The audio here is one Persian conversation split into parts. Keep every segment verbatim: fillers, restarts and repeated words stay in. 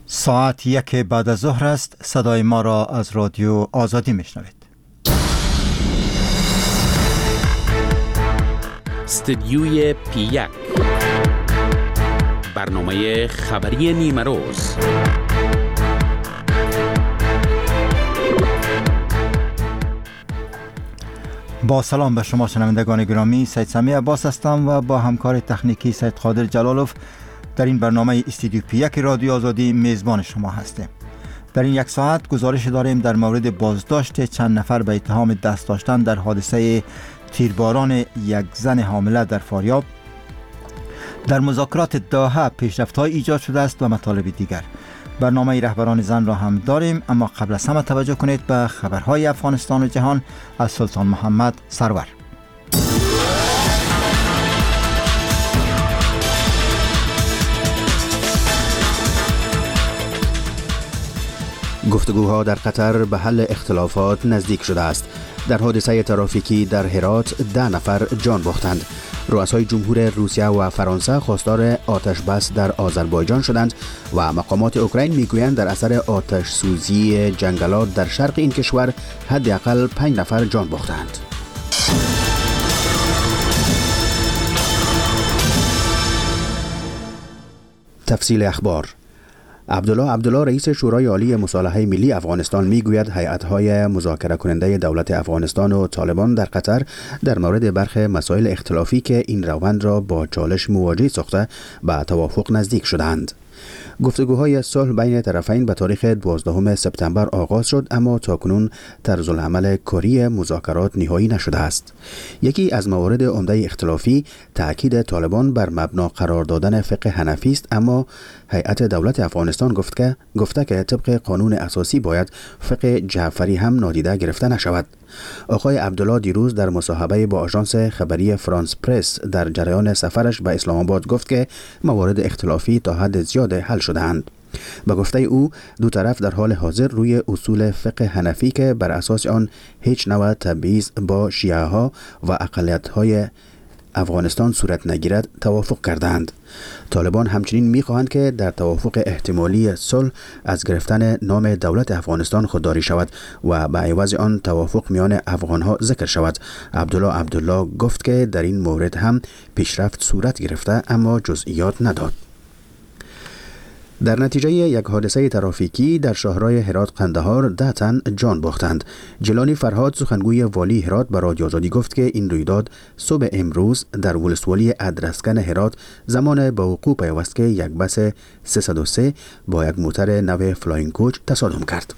ساعت یک بعد از ظهر است. صدای ما را از رادیو آزادی میشنوید. استدیوی پی یک، برنامه خبری نیمه روز. با سلام به شما شنوندگان گرامی، سید سمی عباس هستم و با همکار تکنیکی سید قادر جلالوف در این برنامه استدیو پی یک رادیو آزادی میزبان شما هستیم. در این یک ساعت گزارش داریم در مورد بازداشت چند نفر به اتهام دست داشتن در حادثه تیرباران یک زن حامله در فاریاب. در مذاکرات دوحه پیشرفت‌های ایجاد شده است و مطالب دیگر. برنامه رهبران زن را هم داریم، اما قبل از همه توجه کنید به خبرهای افغانستان و جهان از سلطان محمد سرور. گفتگوها در قطر به حل اختلافات نزدیک شده است. در حادثه ترافیکی در هرات ده نفر جان باختند. رؤسای جمهور روسیه و فرانسه خواستار آتش بس در آذربایجان شدند و مقامات اوکراین میگویند در اثر آتش سوزی جنگلات در شرق این کشور حداقل پنج نفر جان باختند. تفصیل اخبار. عبدالله عبدالله رئیس شورای عالی مصالحه ملی افغانستان میگوید هیئت‌های مذاکره کننده دولت افغانستان و طالبان در قطر در مورد برخی مسائل اختلافی که این روند را با چالش مواجه ساخته به توافق نزدیک شدند. گفتگوهای صلح بین طرفین به تاریخ دوازدهم سپتامبر آغاز شد، اما تاکنون طرز العمل کاری مذاکرات نهایی نشده است. یکی از موارد عمده اختلافی تأکید طالبان بر مبنا قرار دادن فقه حنفی است، اما هیئت دولت افغانستان گفت که گفته که طبق قانون اساسی باید فقه جعفری هم نادیده گرفته نشود. آقای عبدالله دیروز در مصاحبه با آژانس خبری فرانس پرس در جریان سفرش به اسلام آباد گفت که موارد اختلافی تا حد زیاد حل شده‌اند. به گفته او دو طرف در حال حاضر روی اصول فقه حنفی که بر اساس آن هیچ نوع تبعیض با شیعه ها و اقلیت های افغانستان صورت نگیرد توافق کردند. طالبان همچنین می‌خواهند که در توافق احتمالی صلح از گرفتن نام دولت افغانستان خودداری شود و به عوض آن توافق میان افغان‌ها ذکر شود. عبدالله عبدالله گفت که در این مورد هم پیشرفت صورت گرفته، اما جزئیات نداد. در نتیجه یک حادثه ترافیکی در شاهراه هرات قندهار ده تن جان باختند. جیلانی فرهاد سخنگوی والی هرات به رادیو آزادی گفت که این رویداد صبح امروز در ولسوالی ادرسکن هرات زمان به وقوع پیوست که یک بس سیصد و سه با یک موتر نو فلاینگ کوچ تصادم کرد.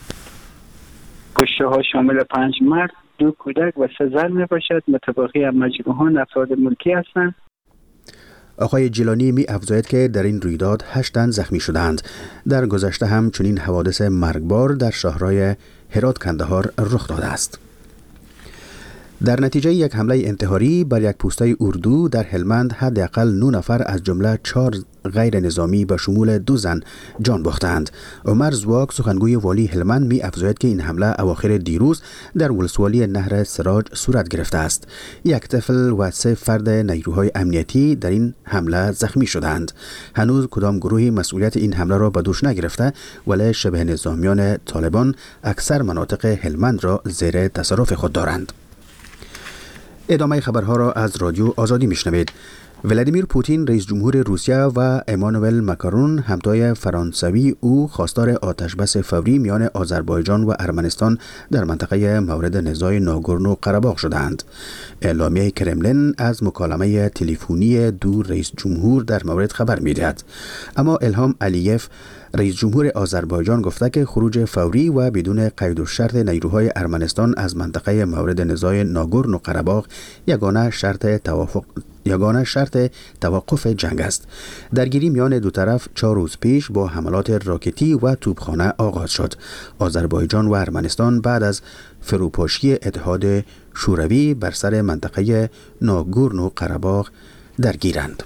کشته ها شامل پنج مرد، دو کودک و سه زن می باشد. متبقی مجروحان افراد ملکی هستند. آقای جیلانی می افزاید که در این رویداد هشت تن زخمی شدند. در گذشته هم چنین حوادث مرگبار در شاهراه هرات کندهار رخ داده است. در نتیجه یک حمله انتحاری بر یک پوسته اردو در هلمند حداقل نه نفر از جمله چهار غیر نظامی به شمول دو زن جان باختند. عمر زواک سخنگوی والی هلمند می افزاید که این حمله اواخر دیروز در ولسوالی نهر سراج صورت گرفته است. یک طفل و سه فرد نیروهای امنیتی در این حمله زخمی شدند. هنوز کدام گروهی مسئولیت این حمله را به دوش نگرفته، ولی شبه نظامیان طالبان اکثر مناطق هلمند را زیر تصرف خود دارند. ادامه خبرها را از رادیو آزادی میشنوید. ولادیمیر پوتین رئیس جمهور روسیه و امانوئل ماکرون همتای فرانسوی او خواستار آتش بس فوری میان آذربایجان و ارمنستان در منطقه مورد نزاع ناگورنو قره‌باغ شدند. اعلامیه کرملین از مکالمه تلفنی دو رئیس جمهور در مورد خبر می‌دهد، اما الهام علیف رئیس جمهور آذربایجان گفته که خروج فوری و بدون قید و شرط نیروهای ارمنستان از منطقه مورد نزاع ناگورنو قره‌باغ یگانه شرط توافق یگانه شرط توقف جنگ است. درگیری میان دو طرف چهار روز پیش با حملات راکتی و توپخانه آغاز شد. آذربایجان و ارمنستان بعد از فروپاشی اتحاد شوروی بر سر منطقه ناگورنو قره‌باغ درگیرند.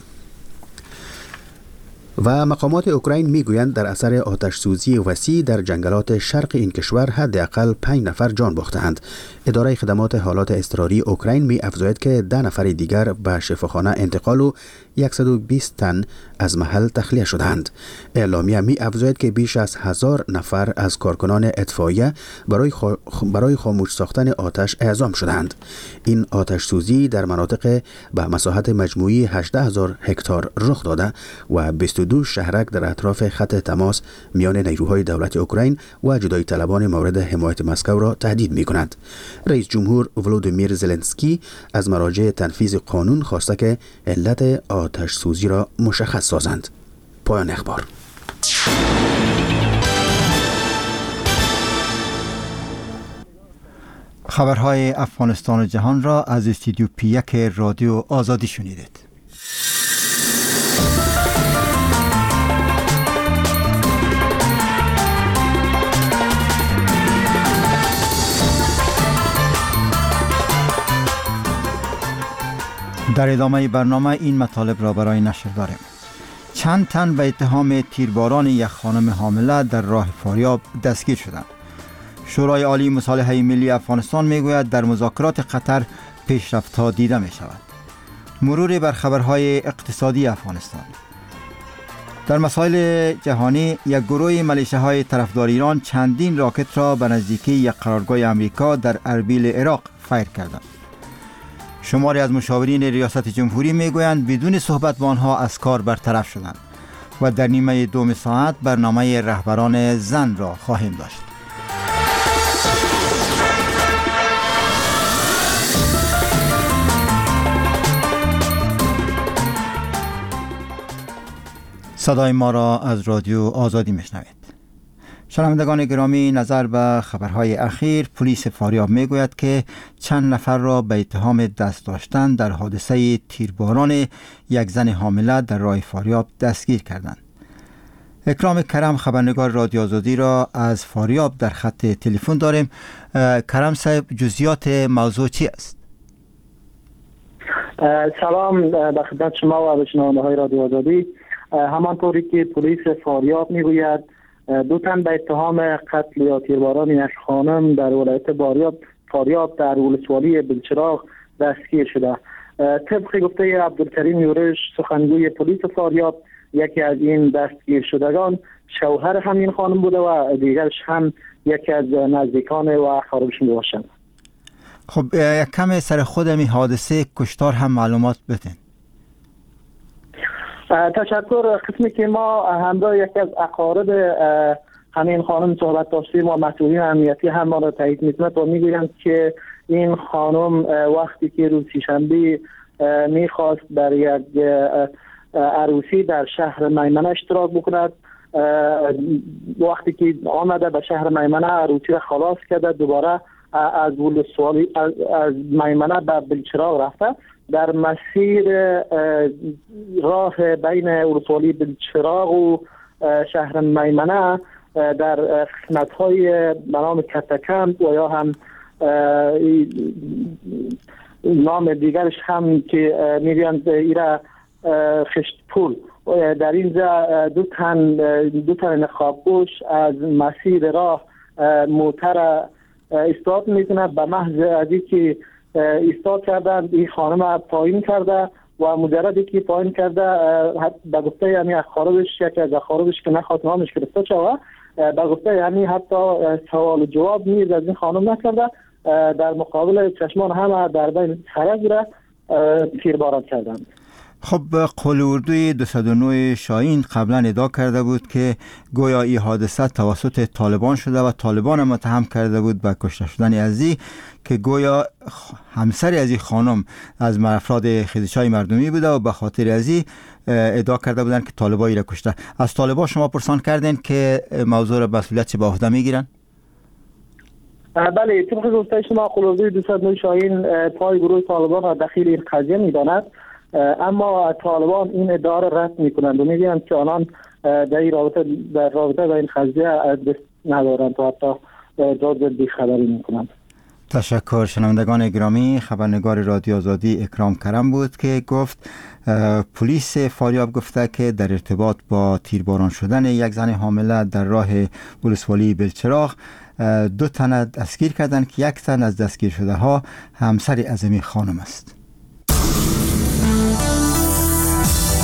و مقامات اوکراین میگویند در اثر آتش سوزی وسیع در جنگلات شرق این کشور حداقل پنج نفر جان باختند. اداره خدمات حالات اضطراری اوکراین می افزاید که ده نفر دیگر به شفاخانه انتقال و صد و بیست تن از محل تخلیه شدند. اعلامیه می افزاید که بیش از هزار نفر از کارکنان اطفائیه برای, خو... برای خاموش ساختن آتش اعزام شدند. این آتش سوزی در مناطق به مساحت مجموعی هجده هزار هکتار رخ داده و بیست و دو شهرک در اطراف خط تماس میان نیروهای دولت اوکراین و جدایی طلبان مورد حمایت مسکو را تهدید می کند. رئیس جمهور ولودیمیر زلنسکی از مراجع تنفیذ قانون خواسته که علت آتش سوزی را مشخص سازند. پایان اخبار. خبرهای افغانستان و جهان را از استودیو پی یک رادیو آزادی شنیدید. در ادامه برنامه این مطالب را برای نشر داریم. چند تن به اتهام تیرباران یک خانم حامله در راه فاریاب دستگیر شدند. شورای عالی مصالحه ملی افغانستان میگوید در مذاکرات قطر پیشرفت‌ها دیده می شود. مرور بر خبرهای اقتصادی افغانستان. در مسائل جهانی، یک گروه ملیشه‌های طرفدار ایران چندین راکت را به نزدیکی یک قرارگاه امریکا در اربیل عراق فایر کردند. شماری از مشاورین ریاست جمهوری میگویند بدون صحبت با آنها از کار برطرف شدند و در نیمه دوم ساعت برنامه رهبران زن را خواهیم داشت. صدای ما را از رادیو آزادی میشنوید. شنوندگان گرامی، نظر به خبرهای اخیر، پلیس فاریاب میگوید که چند نفر را به اتهام دست داشتن در حادثه تیرباران یک زن حامله در راه فاریاب دستگیر کردند. اکرام کرم خبرنگار رادیو آزادی را از فاریاب در خط تلفن داریم. کرم صاحب، جزئیات موضوع چی است؟ سلام به خدمت شما و به شنونده های رادیو آزادی. همانطوری که پلیس فاریاب میگوید دو تن به اتهام قتل یا تیرباران یک خانم در ولایت فاریاب فاریاب در ولسوالی بلچراغ دستگیر شده. طبق گفته عبدالکریم یورش سخنگوی پلیس فاریاب، یکی از این دستگیر شدگان شوهر همین خانم بوده و دیگرش هم یکی از نزدیکان و اقاربش میباشند. خب یک کم سر خود می حادثه کشتار هم معلومات بدین. تشکر. قسمی که ما همراه یکی از اقارب همین خانم صحبت داشتیم و مسئولین امنیتی هم ما را تایید می‌کنند و میگویند که این خانم وقتی که روز شنبه میخواست در یک عروسی در شهر میمنه اشتراک بکند، وقتی که آمده به شهر میمنه عروسی را خلاص کرده، دوباره از ولسوالی از, از میمنه به بلچراغ رفته. در مسیر راه بین ولسوالی بلچراغ و شهر میمنه در قسمت‌های به نام کتکند و یا هم نام دیگرش هم که میگویند ایرا خشت پول، در اینجا دو تن دو تن نقاب‌پوش از مسیر راه موتر استارت میکنه. به محض از اینکه استارت کردن این خانم پایین کرده و مجردی که پایین کرده به گفته یعنی اقاربش یکی از اقاربش که نخواست نامش گرفته شود، به گفته یعنی حتی سوال و جواب نیز از این خانم نکرده، در مقابل چشمان همه در بین خرج را تیرباران کردند. خب قول اردوی دویست و نه شاهین قبلا ادعا کرده بود که گویا این حادثه توسط طالبان شده و طالبان هم متهم کرده بود به کشته شدن ازی، که گویا همسر ازی خانم از افراد خیزش‌های مردمی بوده و به خاطر ازی ادعا کرده بودن که طالبایی را کشته. از طالبان شما پرسان کردین که موضوع را مسئولیت چه به عهده میگیرن؟ بله، طبق گفته شما قول اردوی دویست و نه شاهین پای گروه طالبان را دخیل این قضیه میداند، اما طالبان این ادعا را رد میکنند و میگویند که آنان در این رابطه در رابطه با این قضیه دست ندارند و حتی جز بیخبری میکنند. تشکر. شنوندگان گرامی، خبرنگار رادیو آزادی اکرام کرم بود که گفت پلیس فاریاب گفته که در ارتباط با تیرباران شدن یک زن حامله در راه ولسوالی بلچراغ دو تن دستگیر کردند که یک تن از دستگیر شده ها همسر اعظمی خانم است.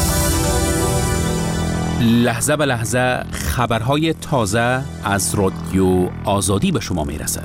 لحظه به لحظه خبرهای تازه از رادیو آزادی به شما میرسد.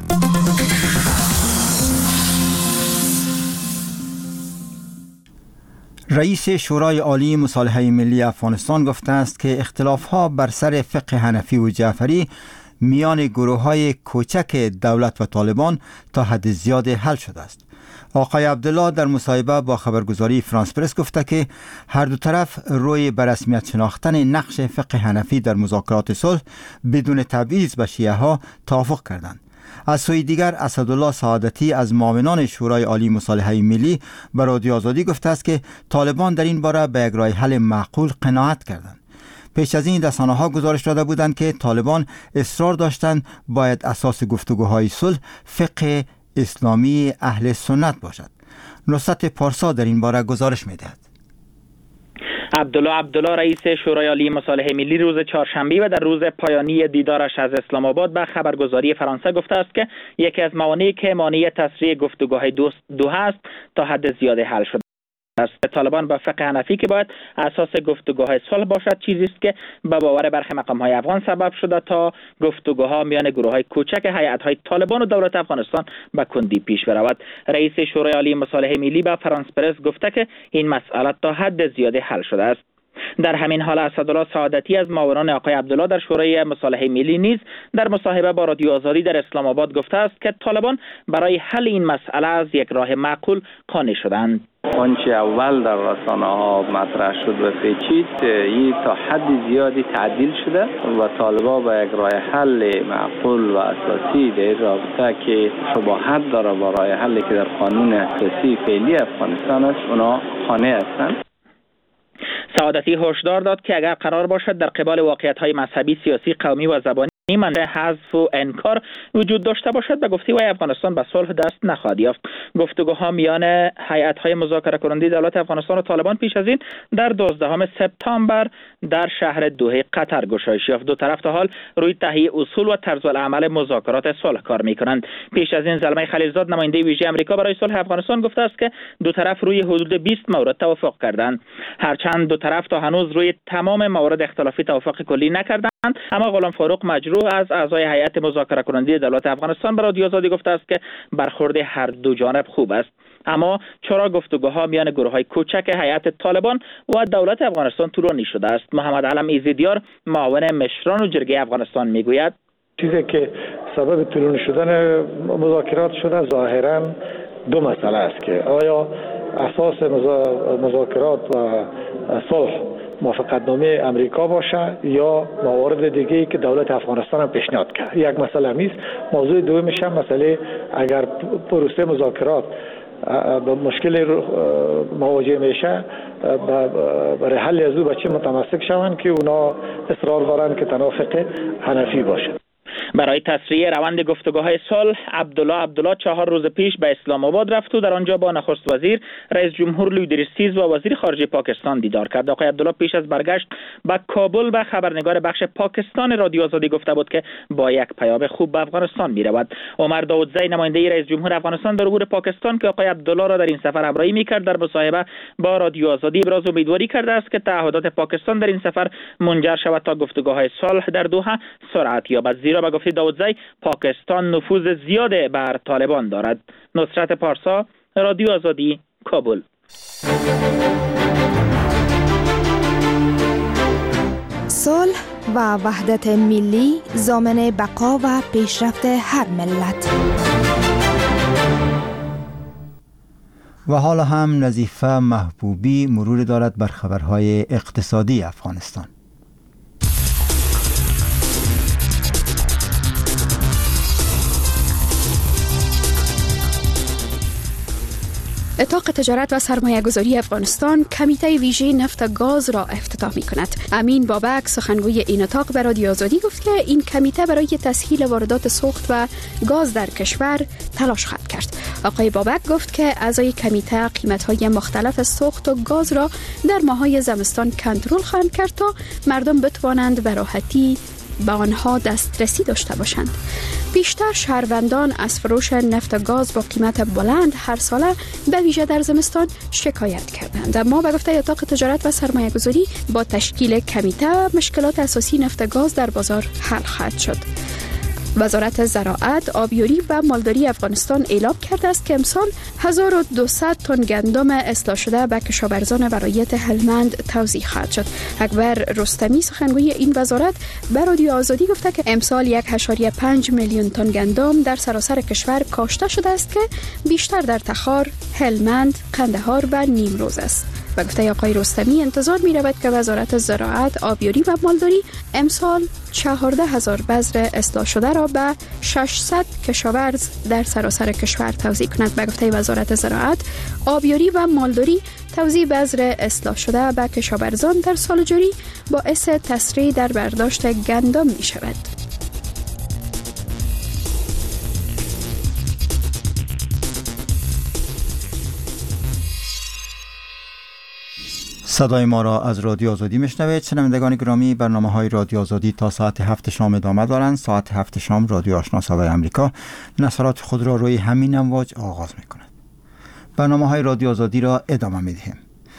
رئیس شورای عالی مصالحه ملی افغانستان گفته است که اختلاف‌ها بر سر فقه حنفی و جعفری میان گروه‌های کوچک دولت و طالبان تا حد زیاد حل شده است. آقای عبدالله در مصاحبه با خبرگزاری فرانس پرس گفته که هر دو طرف روی به رسمیت شناختن نقش فقه حنفی در مذاکرات صلح بدون تبعیض به شیعه ها توافق کردند. از سوی دیگر اسدالله سعادتی از معاونان شورای عالی مصالحه ملی به رادیو آزادی گفته است که طالبان در این باره به یک راه حل معقول قناعت کردند. پیش از این رسانه‌ها گزارش داده بودند که طالبان اصرار داشتند باید اساس گفتگوهای صلح فقه اسلامی اهل سنت باشد. نصرت پارسا در این باره گزارش می‌دهد. عبدالله عبدالله رئیس شورای عالی مصالحه ملی روز چهارشنبه و در روز پایانی دیدارش از اسلام آباد به خبرگزاری فرانسه گفته است که یکی از موانعی که مانع تسریع گفتگوهای دوحه است تا حد زیاد حل شده است. طالبان با فقه حنفی که باید اساس گفتگوهای صلح باشد چیزی است که به باور برخی مقام‌های افغان سبب شده تا گفتگوها میان گروه‌های کوچک هیئت‌های طالبان و دولت افغانستان به کندی پیش برود. رئیس شورای عالی مصالحه ملی به فرانس پرس گفته که این مسئله تا حد زیادی حل شده است. در همین حال اسدالله سعادتی از معاونان آقای عبدالله در شورای مصالحه ملی نیز در مصاحبه با رادیو آزادی در اسلام آباد گفته است که طالبان برای حل این مسئله از یک راه معقول قانع شدند. آنچه اول در رسانه ها مطرح شد و پیچید این تا حد زیادی تعدیل شده و طالبان با یک راه حل معقول و اساسی در رابطه که شباهت داره با راه حلی که در قانون اساسی فعلی افغانستان است اونا قانع هستند. سعادتی هشدار داد که اگر قرار باشد در قبال واقعیت‌های مذهبی، سیاسی، قومی و زبانی منع حذف و انکار وجود داشته باشد به گفته وی افغانستان به صلح دست نخواهد یافت. گفتگوها میان هیئت‌های مذاکره کننده دولت افغانستان و طالبان پیش از این در دوازدهم سپتامبر در شهر دوحه قطر گشایش یافت. دو طرف تا حال روی تهیه اصول و طرزالعمل مذاکرات صلح کار می‌کنند. پیش از این زلمه خلیلزاد نماینده ویژه آمریکا برای صلح افغانستان گفته است که دو طرف روی حدود بیست مورد توافق کردند. هرچند دو طرف تا هنوز روی تمام موارد اختلافی توافق کلی نکردند، اما غلام فاروق مجروح از اعضای هیئت مذاکره کننده دولت افغانستان به رادیو آزادی گفته است که برخورد هر دو جانب خوب است. اما چرا گفتگوها میان گروه‌های کوچک هیئت طالبان و دولت افغانستان طولانی شده است؟ محمد علم ایزدیار معاون مشران و جرگه افغانستان میگوید چیزی که سبب طولانی شدن مذاکرات شده ظاهراً دو مسئله است که آیا اساس مذاکرات و صلح موافقتنامه امریکا باشه یا موارد دیگه‌ای که دولت افغانستان هم پیشنهاد کرد. یک مسئله میز. موضوع دومش هم مسئله اگر پروسه مذاکرات با مشکل مواجه میشه برای حل از او به چه متمسک شوند که اونا اصرار دارن که تنها فقه حنفی باشه. برای تسریع روند گفتگوهای صلح عبدالله عبدالله چهار روز پیش به اسلام آباد رفت و در آنجا با نخست وزیر رئیس جمهور لویدریستیز و وزیر خارجه پاکستان دیدار کرد. آقای عبدالله پیش از برگشت به کابل به خبرنگار بخش پاکستان رادیو آزادی گفته بود که با یک پیام خوب به افغانستان میرود. عمر داودزی نماینده رئیس جمهور افغانستان در امور پاکستان که آقای عبدالله را در این سفر همراهی میکرد در مصاحبه با رادیو آزادی ابراز امیدواری کرده است که تعهدات پاکستان در این سفر منجر شود تا گفتگوهای صلح در دوحه سرعت یابد، زیرا به گفته داودزی پاکستان نفوذ زیاد بر طالبان دارد. نصرت پارسا، رادیو آزادی، کابل. صلح و وحدت ملی ضامن بقا و پیشرفت هر ملت. و حالا هم نظیفه محبوبی مرور دارد بر خبرهای اقتصادی افغانستان. اتاق تجارت و سرمایه‌گذاری افغانستان کمیته ویژه نفت گاز را افتتاح می‌کند. امین بابک سخنگوی این اتاق به رادیو آزادی گفت که این کمیته برای تسهیل واردات سوخت و گاز در کشور تلاش خواهد کرد. آقای بابک گفت که اعضای کمیته قیمت‌های مختلف سوخت و گاز را در ماه‌های زمستان کنترل خواهند کرد تا مردم بتوانند به راحتی به آنها دسترسی داشته باشند. بیشتر شهروندان از فروش نفت و گاز با قیمت بلند هر ساله به ویژه در زمستان شکایت کردند. اما به گفته اتاق تجارت و سرمایه گذاری با تشکیل کمیته مشکلات اساسی نفت و گاز در بازار حل خواهد شد. وزارت زراعت، آبیاری و مالداری افغانستان اعلام کرده است که امسال هزار و دویست تن گندم اصلاح شده به کشاورزان ولایت هلمند توزیع خواهد شد. اکبر رستمی سخنگوی این وزارت به رادیو آزادی گفته که امسال یک و پنج میلیون تن گندم در سراسر کشور کاشته شده است که بیشتر در تخار، هلمند، قندهار و نیمروز است. و گفته آقای رستمی انتظار می رود که وزارت زراعت، آبیاری و مالداری امسال چهارده هزار بذر اصلاح شده را به ششصد کشاورز در سراسر کشور توزیع کند. به گفته وزارت زراعت، آبیاری و مالداری توزیع بذر اصلاح شده به کشاورزان در سال جاری باعث تسریع در برداشت گندم می شود. صدای ما را از رادیو آزادی میشنوید. شنوندگان گرامی، برنامه های رادیو آزادی تا ساعت هفت شام ادامه دارند. ساعت هفت شام رادیو آشنا صدای امریکا نشرات خود را روی همین امواج آغاز میکند. برنامه های رادیو آزادی را ادامه میدهیم.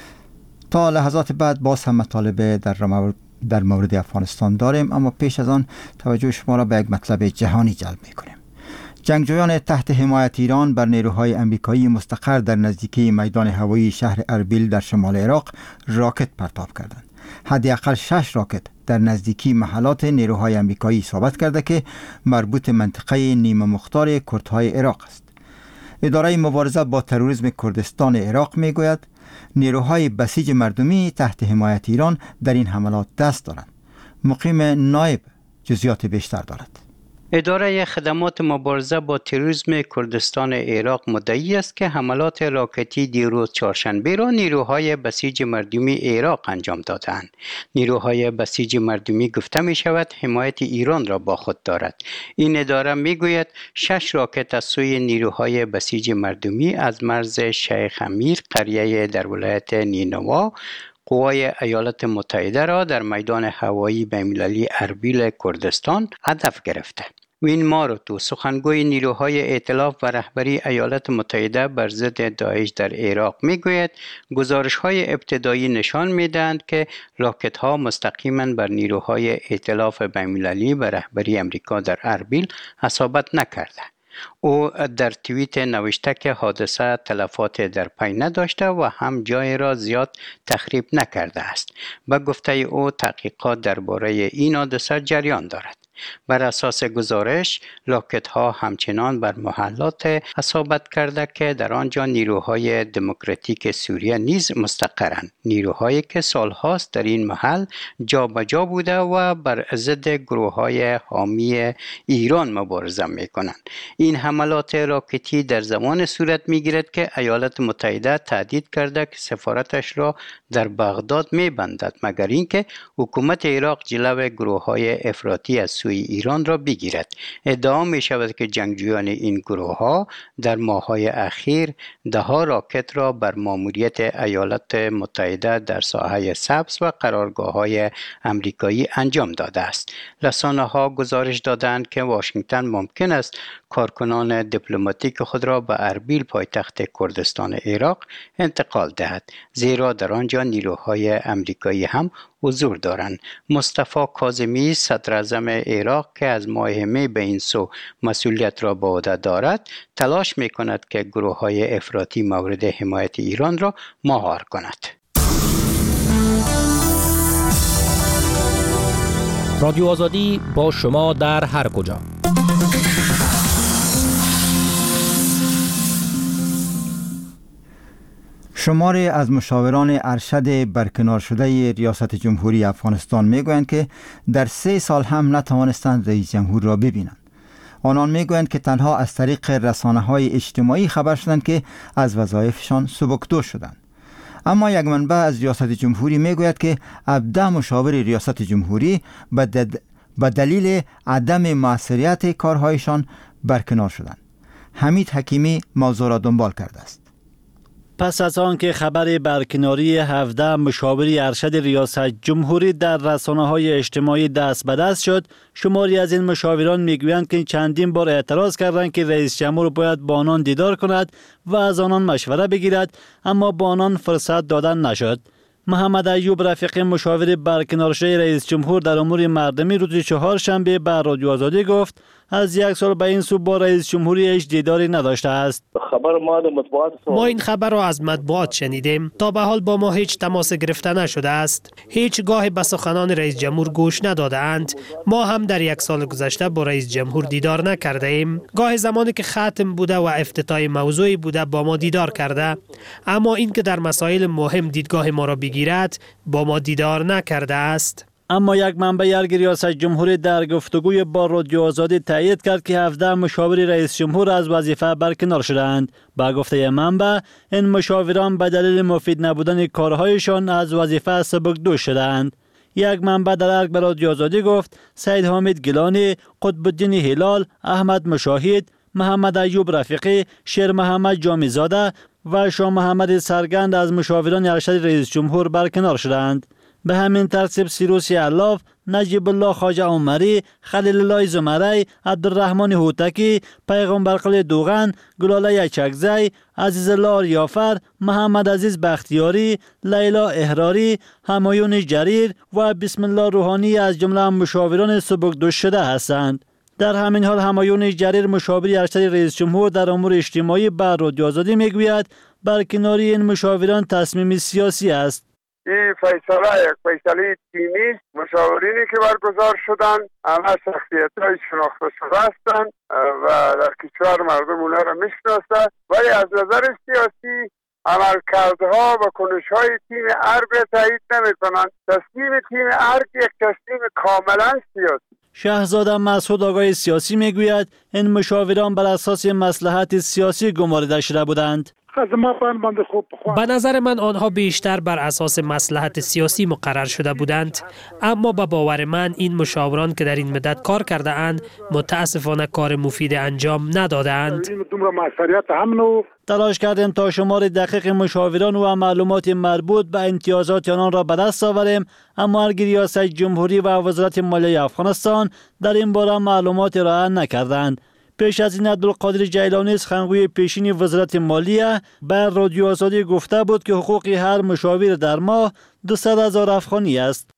تا لحظات بعد باز هم مطالب در مورد در مورد افغانستان داریم، اما پیش از آن توجه شما را به یک مطلب جهانی جلب میکنیم. جنگجویان تحت حمایت ایران بر نیروهای امریکایی مستقر در نزدیکی میدان هوایی شهر اربیل در شمال عراق راکت پرتاب کردند. حداقل شش راکت در نزدیکی محلات نیروهای امریکایی ثابت کرده که مربوط منطقه نیمه مختار کردهای عراق است. اداره مبارزه با تروریسم کردستان عراق میگوید نیروهای بسیج مردمی تحت حمایت ایران در این حملات دست دارند. مقیم نایب جزئیات بیشتر دارد. اداره خدمات مبارزه با تروریسم کردستان عراق مدعی است که حملات راکتی دیروز چهارشنبه را نیروهای بسیج مردمی عراق انجام دادند. نیروهای بسیج مردمی گفته می شود حمایت ایران را با خود دارد. این اداره می گوید شش راکت از سوی نیروهای بسیج مردمی از مرز شیخ امیر قریه در ولایت نینوا قوای ایالات متحده را در میدان هوایی بین‌المللی اربیل کردستان هدف گرفته. وین ماروتو سخنگوی نیروهای ائتلاف و رهبری ایالات متحده بر ضد داعش در عراق میگوید گزارش‌های ابتدایی نشان می‌دهند که راکت‌ها مستقیما بر نیروهای ائتلاف بین‌المللی و رهبری امریکا در اربیل اصابت نکرده. او در توییت نوشته که حادثه تلفات در پی نداشته و هم جای را زیاد تخریب نکرده است. به گفته او تحقیقات درباره این حادثه جریان دارد. بر اساس گزارش راکت ها همچنان بر محلات اصابت کرده که در آنجا نیروهای دموکراتیک سوریه نیز مستقرند، نیروهایی که سالهاست در این محل جابجا بوده و بر ضد گروه های حامی ایران مبارزه میکنند. این حملات راکتی در زمان صورت میگیرد که ایالات متحده تهدید کرده که سفارتش را در بغداد میبندد مگر اینکه حکومت عراق جلو گروه های افراطی از سوی ایران را بگیرد. ادعا می شود که جنگجویان این گروه ها در ماه‌های اخیر ده ها راکت را بر ماموریت ایالات متحده در ساحه سبز و قرارگاه های امریکایی انجام داده است. رسانه ها گزارش دادند که واشنگتن ممکن است کارکنان دیپلماتیک خود را به اربیل پایتخت کردستان عراق انتقال دهد، زیرا در آنجا نیروهای امریکایی هم حضور دارند. مصطفی کاظمی صدر اعظم عراق که از ماه می به این سو مسئولیت را به عهده دارد تلاش می کند که گروه های افراطی مورد حمایت ایران را مهار کند. رادیو آزادی با شما در هر کجا. شماری از مشاوران ارشد برکنار شده ریاست جمهوری افغانستان میگویند که در سه سال هم نتوانستند رئیس جمهور را ببینند. آنان میگویند که تنها از طریق رسانه‌های اجتماعی خبر شدند که از وظایفشان سبکدوش شدند. اما یک منبع از ریاست جمهوری میگوید که هفده مشاور ریاست جمهوری به دلیل عدم موثریت کارهایشان برکنار شدند. حمید حکیمی موضوع را دنبال کرده است. پس از آنکه خبر برکناری هفده مشاوری ارشد ریاست جمهوری در رسانه‌های اجتماعی دست به دست شد، شماری از این مشاوران میگویند که چندین بار اعتراض کردند که رئیس جمهور باید با آنان دیدار کند و از آنان مشوره بگیرد، اما با آنان فرصت دادن نشد. محمد ایوب رفیقی مشاور برکنار شده رئیس جمهور در امور مردمی روز چهارشنبه به رادیو آزادی گفت از یک سال به این سو با رئیس جمهوری هیچ دیداری نداشته است. خبر ما در مطبوعات ما این خبر را از مطبوعات شنیدیم. تا به حال با ما هیچ تماس گرفته نشده است. هیچ گاه به سخنان رئیس جمهور گوش نداده اند. ما هم در یک سال گذشته با رئیس جمهور دیدار نکرده ایم. گاه زمانی که ختم بوده و افتتاح موضوعی بوده با ما دیدار کرده، اما این که در مسائل مهم دیدگاه ما را بگیرد با ما دیدار نکرده است. اما یک منبع ارگ ریاست جمهوری در گفتگوی با رادیو آزادی تایید کرد که هفده مشاور رئیس جمهور از وظیفه برکنار شدند. با گفته منبع این مشاوران به دلیل مفید نبودن کارهایشان از وظیفه سبکدوش شدند. یک منبع در ارگ به رادیو آزادی گفت سید حامد گیلانی، قطب الدین هلال، احمد مشاهید، محمد ایوب رفیقی، شیر محمد جامی زاده و شاه محمد سرگند از مشاوران ارشد رئیس جمهور برکنار شدند. به همین ترتیب سیروسی علاف، نجیب الله خواجه عمری، خلیل الله زمری، عبدالرحمن هوتکی، پیغمبرقلی دوغن، گلاله چکزی، عزیز الله آریافر، محمد عزیز بختیاری، لیلا احراری، همایون جریر و بسم الله روحانی از جمله مشاوران سبکدوش شده هستند. در همین حال همایون جریر مشاور ارشد رئیس جمهور در امور اجتماعی به رادیو آزادی میگوید برکناری این مشاوران تصمیم سیاسی است. این فیصله یک فیصله تیمی، مشاورینی که برگزار شدن همه شخصیت های شناخته شده هستند و در کشور مردم اونا را میشناسه، ولی از نظر سیاسی عملکردها و کنش‌های تیم ارگ تایید نمی‌کنند. تصمیم تیم ارگ یک تصمیم کاملا سیاسی. شهزاده مسعود آقای سیاسی میگوید این مشاوران بر اساس مصلحت سیاسی گمارده شده بودند. به نظر من آنها بیشتر بر اساس مصلحت سیاسی مقرر شده بودند، اما به باور من این مشاوران که در این مدت کار کرده اند متاسفانه کار مفید انجام نداده اند. تلاش کردیم تا شمار دقیق مشاوران و معلومات مربوط به امتیازات آنان را به دست آوریم، اما ارگ ریاست جمهوری و وزارت مالیه افغانستان در این باره معلومات ارائه نکردند. پیش از این عبدالقادر جیلانی سخنگوی پیشین وزارت مالیه به رادیو آزادی گفته بود که حقوق هر مشاور در ماه دویست هزار افغانی است.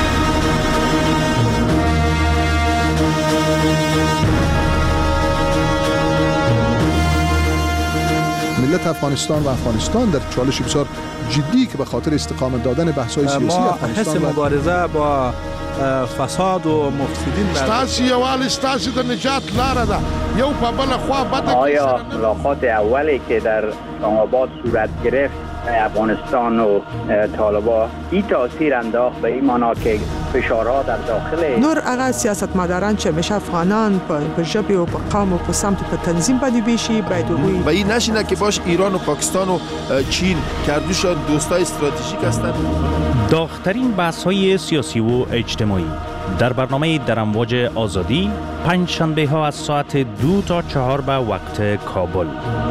ملت افغانستان و افغانستان در چالش بسیار جدی که به خاطر استقامت دادن بحث‌های سیاسی افغانستان ما حس مبارزه با فساد و مفسدین ستاسي یوال ستاسي د نجات لاره ده یو په بل خوا بده. آیا ملاقات اولی که در اسلام آباد صورت گرفت افغانستان و طالبان این تاثیر انداخت به این معنا که فشارها در داخل نور هغه سیاستمداران چې همیشه افغانان په ژبه او په قوم او په سمت په تنظیم باندې بیشي باید و این نشینه که باش ایران و پاکستان و چین کردوشان دوستای استراتژیک هستند. داغ‌ترین بحث‌های سیاسی و اجتماعی در برنامه در امواج آزادی پنج شنبه ها از ساعت دو تا چهار به وقت کابل.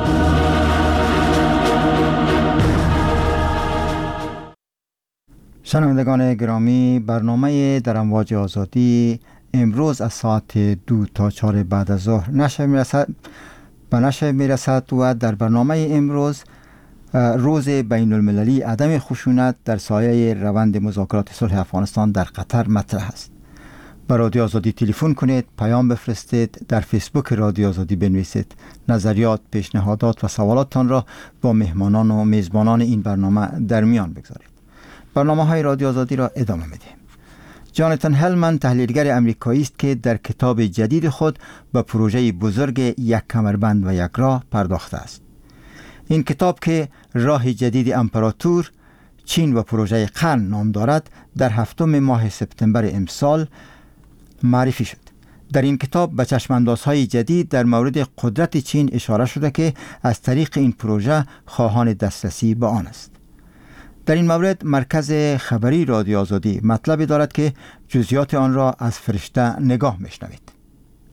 شنوندگان گرامی، برنامه در امواج آزادی امروز از ساعت دو تا چهار بعد از ظهر نشر میرسد به نشر میرسد و در برنامه امروز روز بین المللی عدم خشونت در سایه روند مذاکرات صلح افغانستان در قطر مطرح است. به رادیو آزادی تلفن کنید، پیام بفرستید، در فیسبوک رادیو آزادی بنویسید. نظریات، پیشنهادات و سوالاتتان را با مهمانان و میزبانان این برنامه در میان بگذارید. برنامه های رادیو آزادی را ادامه میدیم. جاناتان هلمن تحلیلگر امریکایی است که در کتاب جدید خود به پروژه بزرگ یک کمربند و یک راه پرداخته است. این کتاب که راه جدید امپراتور، چین و پروژه قرن نام دارد، در هفتم ماه سپتامبر امسال معرفی شد. در این کتاب به چشماندازهای جدید در مورد قدرت چین اشاره شده که از طریق این پروژه خواهان دسترسی به آن است. در این مورد مرکز خبری رادیو آزادی مطلبی دارد که جزئیات آن را از فرشته نگاه میشنوید.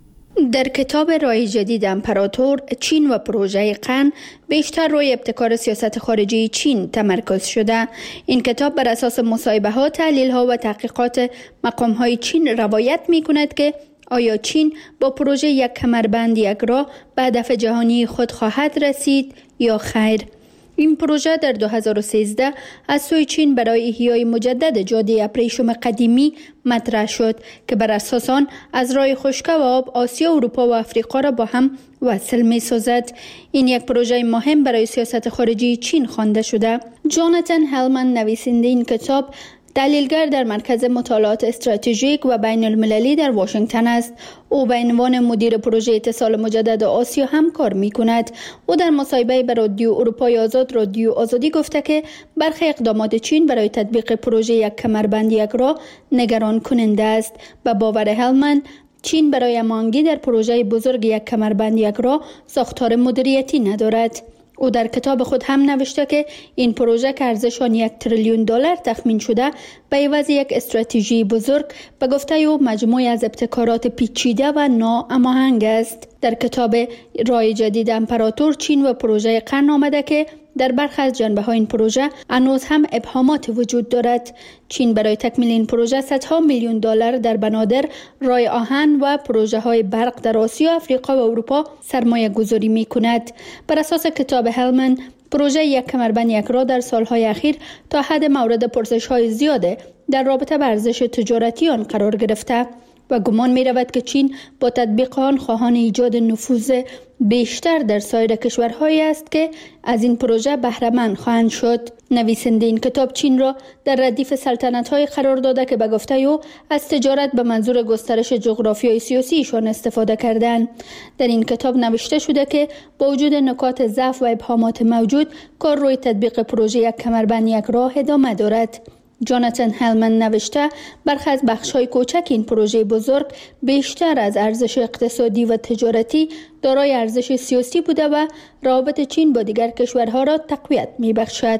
در کتاب رای جدید امپراتور، چین و پروژه قن بیشتر روی ابتکار سیاست خارجی چین تمرکز شده. این کتاب بر اساس مصاحبه‌ها، تحلیل‌ها و تحقیقات مقام‌های چین روایت می‌کند که آیا چین با پروژه یک کمربند یک راه به هدف جهانی خود خواهد رسید یا خیر؟ این پروژه در دو هزار و سیزده از سوی چین برای احیای مجدد جاده ابریشم قدیمی مطرح شد که بر اساس آن از راه خشک و آب آسیا، اروپا و افریقا را با هم وصل می سازد. این یک پروژه مهم برای سیاست خارجی چین خوانده شده. جاناتان هلمن، نویسنده این کتاب، دلیلگر در مرکز مطالعات استراتژیک و بین المللی در واشنگتن است. او به عنوان مدیر پروژه اتصال مجدد آسیا هم کار می کند. او در مصاحبه به رادیو اروپای آزاد رادیو آزادی گفته که برخی اقدامات چین برای تطبیق پروژه یک کمربند یک راه نگران کننده است. به باور هلمن، چین برای هماهنگی در پروژه بزرگ یک کمربند یک راه ساختار مدیریتی ندارد. او در کتاب خود هم نوشته که این پروژه که ارزش آن یک تریلیون دلار تخمین شده به عوض یک استراتژی بزرگ به گفته او مجموعی از ابتکارات پیچیده و ناهماهنگ است. در کتاب رای جدید امپراتور چین و پروژه قرن آمده که در برخی از جنبه‌های این پروژه هنوز هم ابهامات وجود دارد. چین برای تکمیل این پروژه صدها میلیون دلار در بنادر، رای آهن و پروژه‌های برق در آسیا، افریقا و اروپا سرمایه گذاری می کند. بر اساس کتاب هلمن، پروژه یک کمربند یک راه در سالهای اخیر تا حد مورد پرسش‌های زیاده در رابطه با ارزش تجارتی آن قرار گرفته و گمان می رود که چین با تطبیق آن خواهان ایجاد نفوذ بیشتر در سایر کشورهایی است که از این پروژه بهره مند خواهند شد. نویسنده این کتاب چین را در ردیف سلطنت‌های قرار داده که به گفته او از تجارت به منظور گسترش جغرافیای سیاسیشان استفاده کردند. در این کتاب نوشته شده که با وجود نکات ضعف و ابهامات موجود، کار روی تطبیق پروژه یک کمربند یک راه ادامه دارد. جاناتان هلمن نوشته برخی از بخش‌های کوچک این پروژه بزرگ بیشتر از ارزش اقتصادی و تجارتی دارای ارزش سیاسی بوده و روابط چین با دیگر کشورها را تقویت می‌بخشد.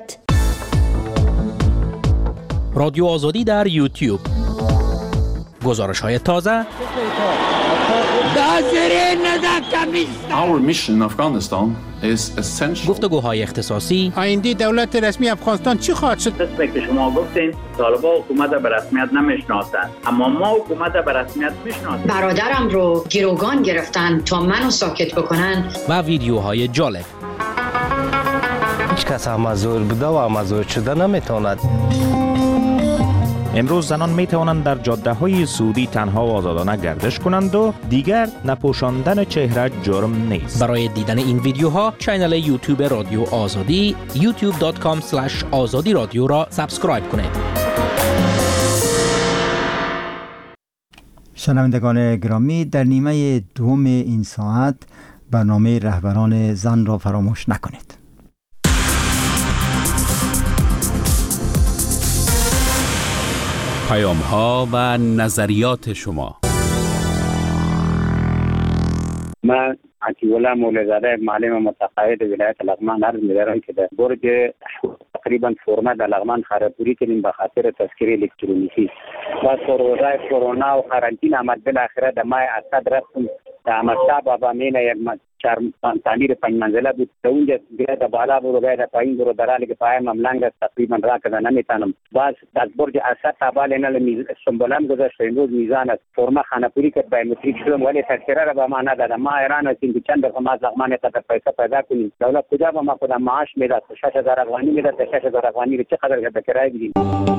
رادیو آزادی در یوتیوب. گزارش‌های تازه. Our mission in Afghanistan is essential. گفتگوهای اختصاصی. آینده دولت رسمی افغانستان چی خواهد شد؟ مثل که شما گفتین، طالبان حکومت به رسمیت نمیشناسند، اما ما حکومت به رسمیت میشناسیم. برادرم رو گروگان گرفتن تا منو ساکت بکنن. و ویدیوهای جالب. هیچ کس مزور بوده و مزور شده نمیتواند. امروز زنان می توانند در جاده های سعودی تنها و آزادانه گردش کنند و دیگر نپوشاندن چهره جرم نیست. برای دیدن این ویدیوها کانال یوتیوب رادیو آزادی یوتیوب دات کام اسلش آزادی رادیو را سابسکرایب کنید. شنوندگان گرامی، در نیمه دوم این ساعت برنامه رهبران زن را فراموش نکنید. پیام ها و نظریات شما. من عطی‌الله مولوی‌زاده، معلم متقاعد ولایت لغمان، عرض می‌دارم که در برج تقریبا فرمه در لغمان خرابوری کردیم به خاطر تذکره الکترونیکی. بعد روزای کرونا و قرنطینه آمد، بالاخره در ماه اسد رفتیم در احمدشاه بابا مینه یک چهار تعمیر پنج منزله بود، در اونجا بیاید بالا برو بیاید پایین برو، در حالی که پایم هم لنگ است تقریبا را کده نمیتونم. باز از برج اسد تبال اینال سنبولم گذاشت، امروز میزان است فرما خانپوری کرد بایومتریک شدم، ولی تذکره را به ما ندادم. ما ایران هستیم که چند دفعه ما زغمان قدر پیسه پیدا کنیم، دولت کجا به ما خودم معاش میداد؟ شش هزار افغانی میداد، شش هزار افغانی رو چقدر به کرایه بدیم؟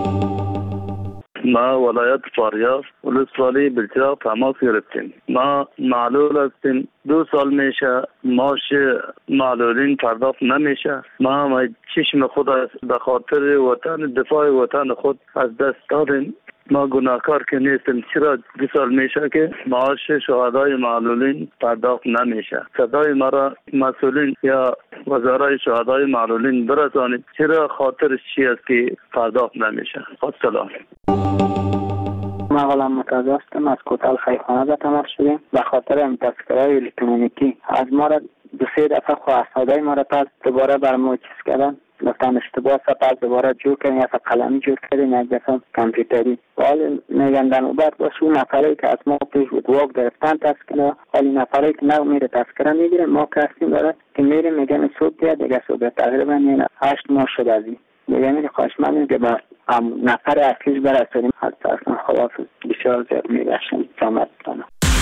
ما ولایت فاریاب ولسوالی بلچراغ تماس گرفتیم. ما معلول هستیم، دو سال میشه معاش معلولین پرداخت نمیشه. ما چشم خود به خاطر وطن، دفاع وطن خود از دست دادیم. ما گناهکار که نیستیم، چرا دو سال میشه که معاش شهدای معلولین پرداخت نمیشه؟ صدای ما را مسئولین یا وزرای شهدای معلولین برسانید، چرا خاطرش چی است که پرداخت نمیشه؟ خود سلام. ما غلام متعز هستم، از کوتال خیخانه به تماس شدیم. به خاطر این تذکره الکترونیکی از ما را دو سه دفعه خواستادای ما را پس دوباره بر ما چیز کردن. گفتن اشتباه بعد دوباره جور کردیم، یا قلمی جور کردیم، یک دفعه کامپیوتری. حال میگن در نوبت باشه اون نفری که از ما پیش بود واق گرفتن تذکره، حالی نفری که نه میره تذکره میگیره، ما کسیم داره که میره میگن صبح بیاد دیگه صبح تقریبا این هشت ماه شده از این دیگه میره خواهش من که با نفر اصلیش برسونیم. حتی اصلا خلافه بسیار زیاد میگشتم جامعت کنم.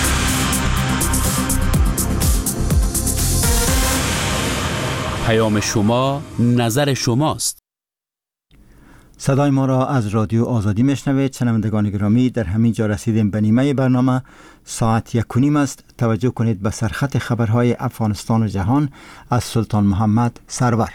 پیام شما نظر شماست. صدای ما را از رادیو آزادی میشنوید. شنوندگان گرامی، در همین جا رسیدیم به نیمه برنامه. ساعت یک و نیم است. توجه کنید به سرخط خبرهای افغانستان و جهان از سلطان محمد سرور.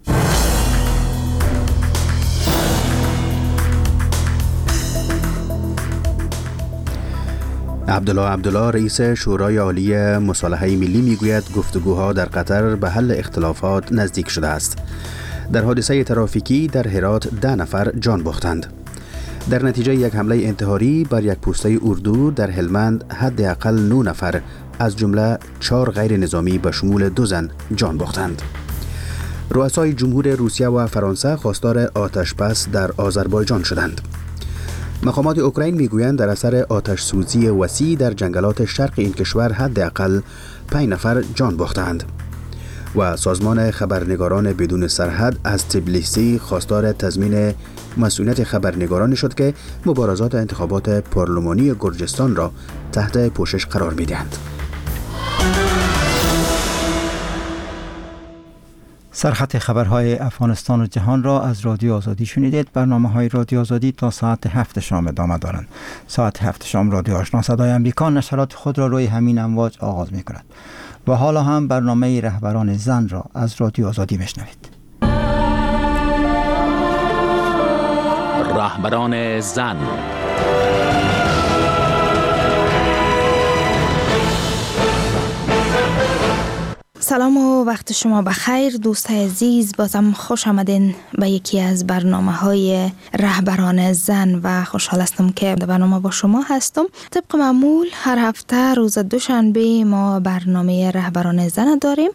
عبدالله عبدالله رئیس شورای عالی مصالحه ملی میگوید گفتگوها در قطر به حل اختلافات نزدیک شده است. در حادثه ترافیکی در هرات ده نفر جان باختند. در نتیجه یک حمله انتحاری بر یک پوسته اردو در هلمند حداقل نه نفر از جمله چهار غیر نظامی به شمول دو زن جان باختند. رؤسای جمهور روسیه و فرانسه خواستار آتش‌بس در آذربایجان شدند. مقامات اوکراین میگویند در اثر آتش سوزی وسیع در جنگلات شرق این کشور حداقل پنج نفر جان باختند. و سازمان خبرنگاران بدون سرحد از تبلیسی خواستار تضمین مسئولیت خبرنگاران شد که مبارزات انتخابات پارلمانی گرجستان را تحت پوشش قرار می‌دهند. سرخط خبرهای افغانستان و جهان را از رادیو آزادی شنیدید. برنامه های رادیو آزادی تا ساعت هفت شام ادامه دارند. ساعت هفت شام رادیو آشنا صدای امریکا نشرات خود را روی همین امواج آغاز می کند. و حالا هم برنامه رهبران زن را از رادیو آزادی میشنوید. رهبران زن. سلام و وقت شما بخیر دوستای عزیز. بازم خوش آمدین به یکی از برنامه های رهبران زن و خوشحال هستم که در برنامه با شما هستم. طبق معمول هر هفته روز دوشنبه ما برنامه رهبران زن داریم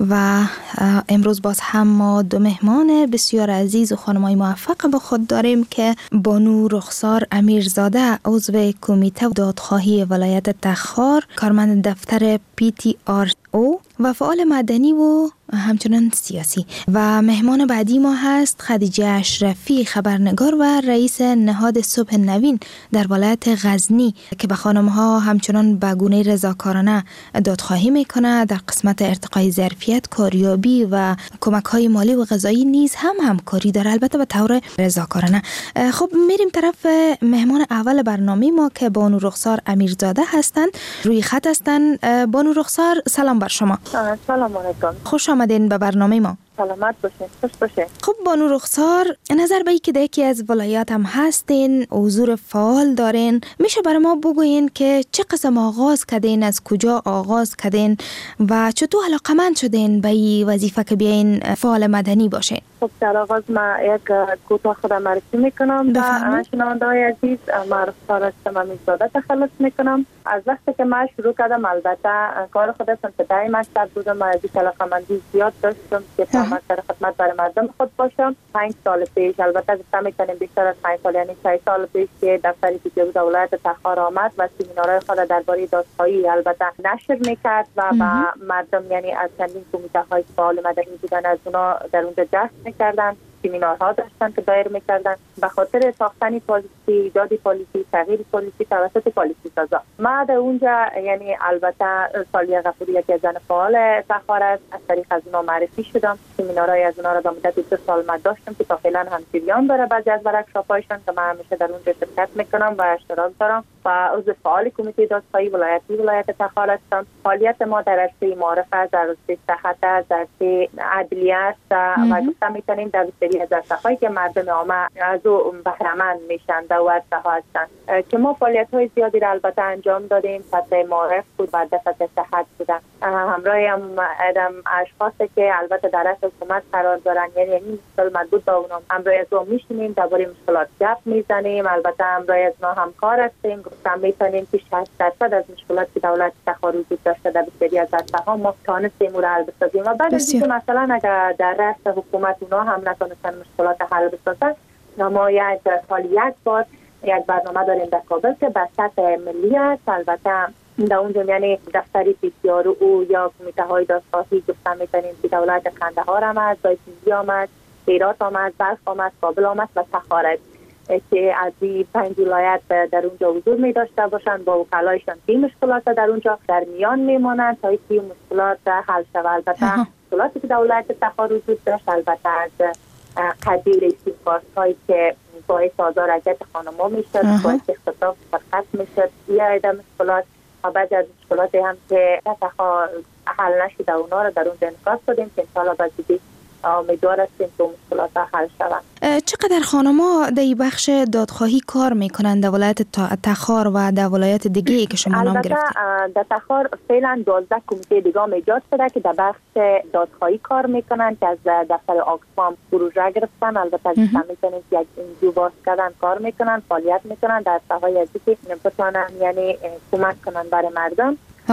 و امروز باز هم ما دو مهمان بسیار عزیز و خانمای موفق با خود داریم که بانو رخسار امیرزاده عضو کمیته دادخواهی ولایت تخار، کارمند دفتر پی تی آر او و فعال مدنی و همچنان سیاسی. و مهمان بعدی ما هست خدیجه اشرفی، خبرنگار و رئیس نهاد صبح نوین در ولایت غزنی که به خانم‌ها همچنان به گونه رضاکارانه دادخواهی میکنه. در قسمت ارتقای ظرفیت، کاریابی و کمک‌های مالی و غذایی نیز هم همکاری داره، البته به طور رضاکارانه. خب میریم طرف مهمان اول برنامه ما که بانو رخسار امیرزاده هستند. روی خط هستند. بانو رخسار سلام بر شما. سلام علیکم. خوش آمدین به برنامه ما. سلامت باشین، خوش باشین. خب بانو رخسار، نظر به اینکه یکی از ولایات هم هستین، حضور فعال دارین، میشه برای ما بگوین که چه قسم آغاز کردین، از کجا آغاز کردین و چطور علاقمند شدین به این وظیفه که بیاین فعال مدنی باشین؟ خب در آغاز ما یک کوتاه خودم معرفی میکنم و شنونده‌های عزیز. ما رخسار هستم امیرزاده تخلص میکنم. از وقتی که ما شروع کردم البته کار خودم ابتدایی مکتب بودم، ما از علاقمندی زیاد داشتم که تمام در خدمت برای مردم خود باشم. پنج سال پیش، البته گفتم میکنیم بیشتر از پنج سال، یعنی شش سال پیش که دفتر پی تی او ولایت تخار آمد و سمینارهای خود درباره دادخواهی البته نشر میکرد و با مردم، یعنی از چندین کمیته های فعال مدنی بودن، از اونا در اونجا جشن میکردن، سمینارها داشتن که دایر میکردن به خاطر ساختن پالیسی، ایجاد پالیسی، تغییر پالیسی توسط پالیسی سازا. ما در اونجا، یعنی البته سالیه غفوری یکی از زن فعال تخار است، از طریق از اونا معرفی شدم. سمینارهای از اونا را به مدت دو سال ما داشتم که تا فعلا هم جریان داره. بعضی از ورکشاپ‌هایشان که من همیشه در اونجا شرکت میکنم و اشتراک دارم و عضو فعال کمیته دادخواهی ولایتی ولایت تخار هستم. فعالیت ما در عرصه معارفه، در عرصه صحت، در عرصه عدلیه است و گفتم میتونیم در سری از عرصه‌هایی که مردم عامه از او بهره مند میشن. در ورسه ها هستند که ما فعالیت های زیادی را البته انجام دادیم. فتره معرف بود، بعد فتره صحت بودن، همراه هم ادم اشخاصی که البته در اصل حکومت قرار دارن، یعنی این مشکل مربوط به اونم همراه از اون میشینیم درباره مشکلات گپ میزنیم. البته همراه از ما همکار هستیم، گفتم میتونیم که شصت درصد از مشکلات که دولت تخار وجود داشته در بسیاری از عرصه ها ما تانستیم اون را حل بسازیم و بعد از اینکه مثلا اگر در رأس حکومت اونا هم نتونستن مشکلات حل بسازن، ما یک سال یک بار یک برنامه داریم در کابل که به سطح ملی است. البته در اونجا یعنی دفتری پی سی آر او یا کمیته های دادخواهی گفتن میتونیم که دولت قندهار آمد، دایسیزی آمد، هرات آمد، بلخ آمد، کابل آمد و تخار که از این پنج ولایت در اونجا حضور می داشته باشند، با وکلایشان این مشکلات در اونجا در میان میمانند تا اینکه مشکلات حل شود. البته مشکلاتی که دولت تخار وجود داشت البته از قبیل سیمکارت هایی که باعث آزار اذیت خانما میشد، باعث اختطاف فرقت میشد، یه عده مشکلات و بعد از مشکلات هم که تخار حل نشده اونا رو در اونجا انعکاس دادیم که انشاءالله بعد دیگه امیدوار هستیم که مشکلات حل شوند. چقدر خانم‌ها در بخش دادخواهی کار میکنند در ولایت تخار و در ولایت دیگه که شما نام گرفتید؟ البته در تخار فعلا دوازده کمیته دیگه ایجاد شده که در بخش دادخواهی کار میکنند که از دفتر آکسفام پروژه گرفتن. البته میتونید یک انجیو باز کردن کار میکنن، فعالیت میکنن در ساحه ازی که بتونن یعنی کمک کنن برای مردم.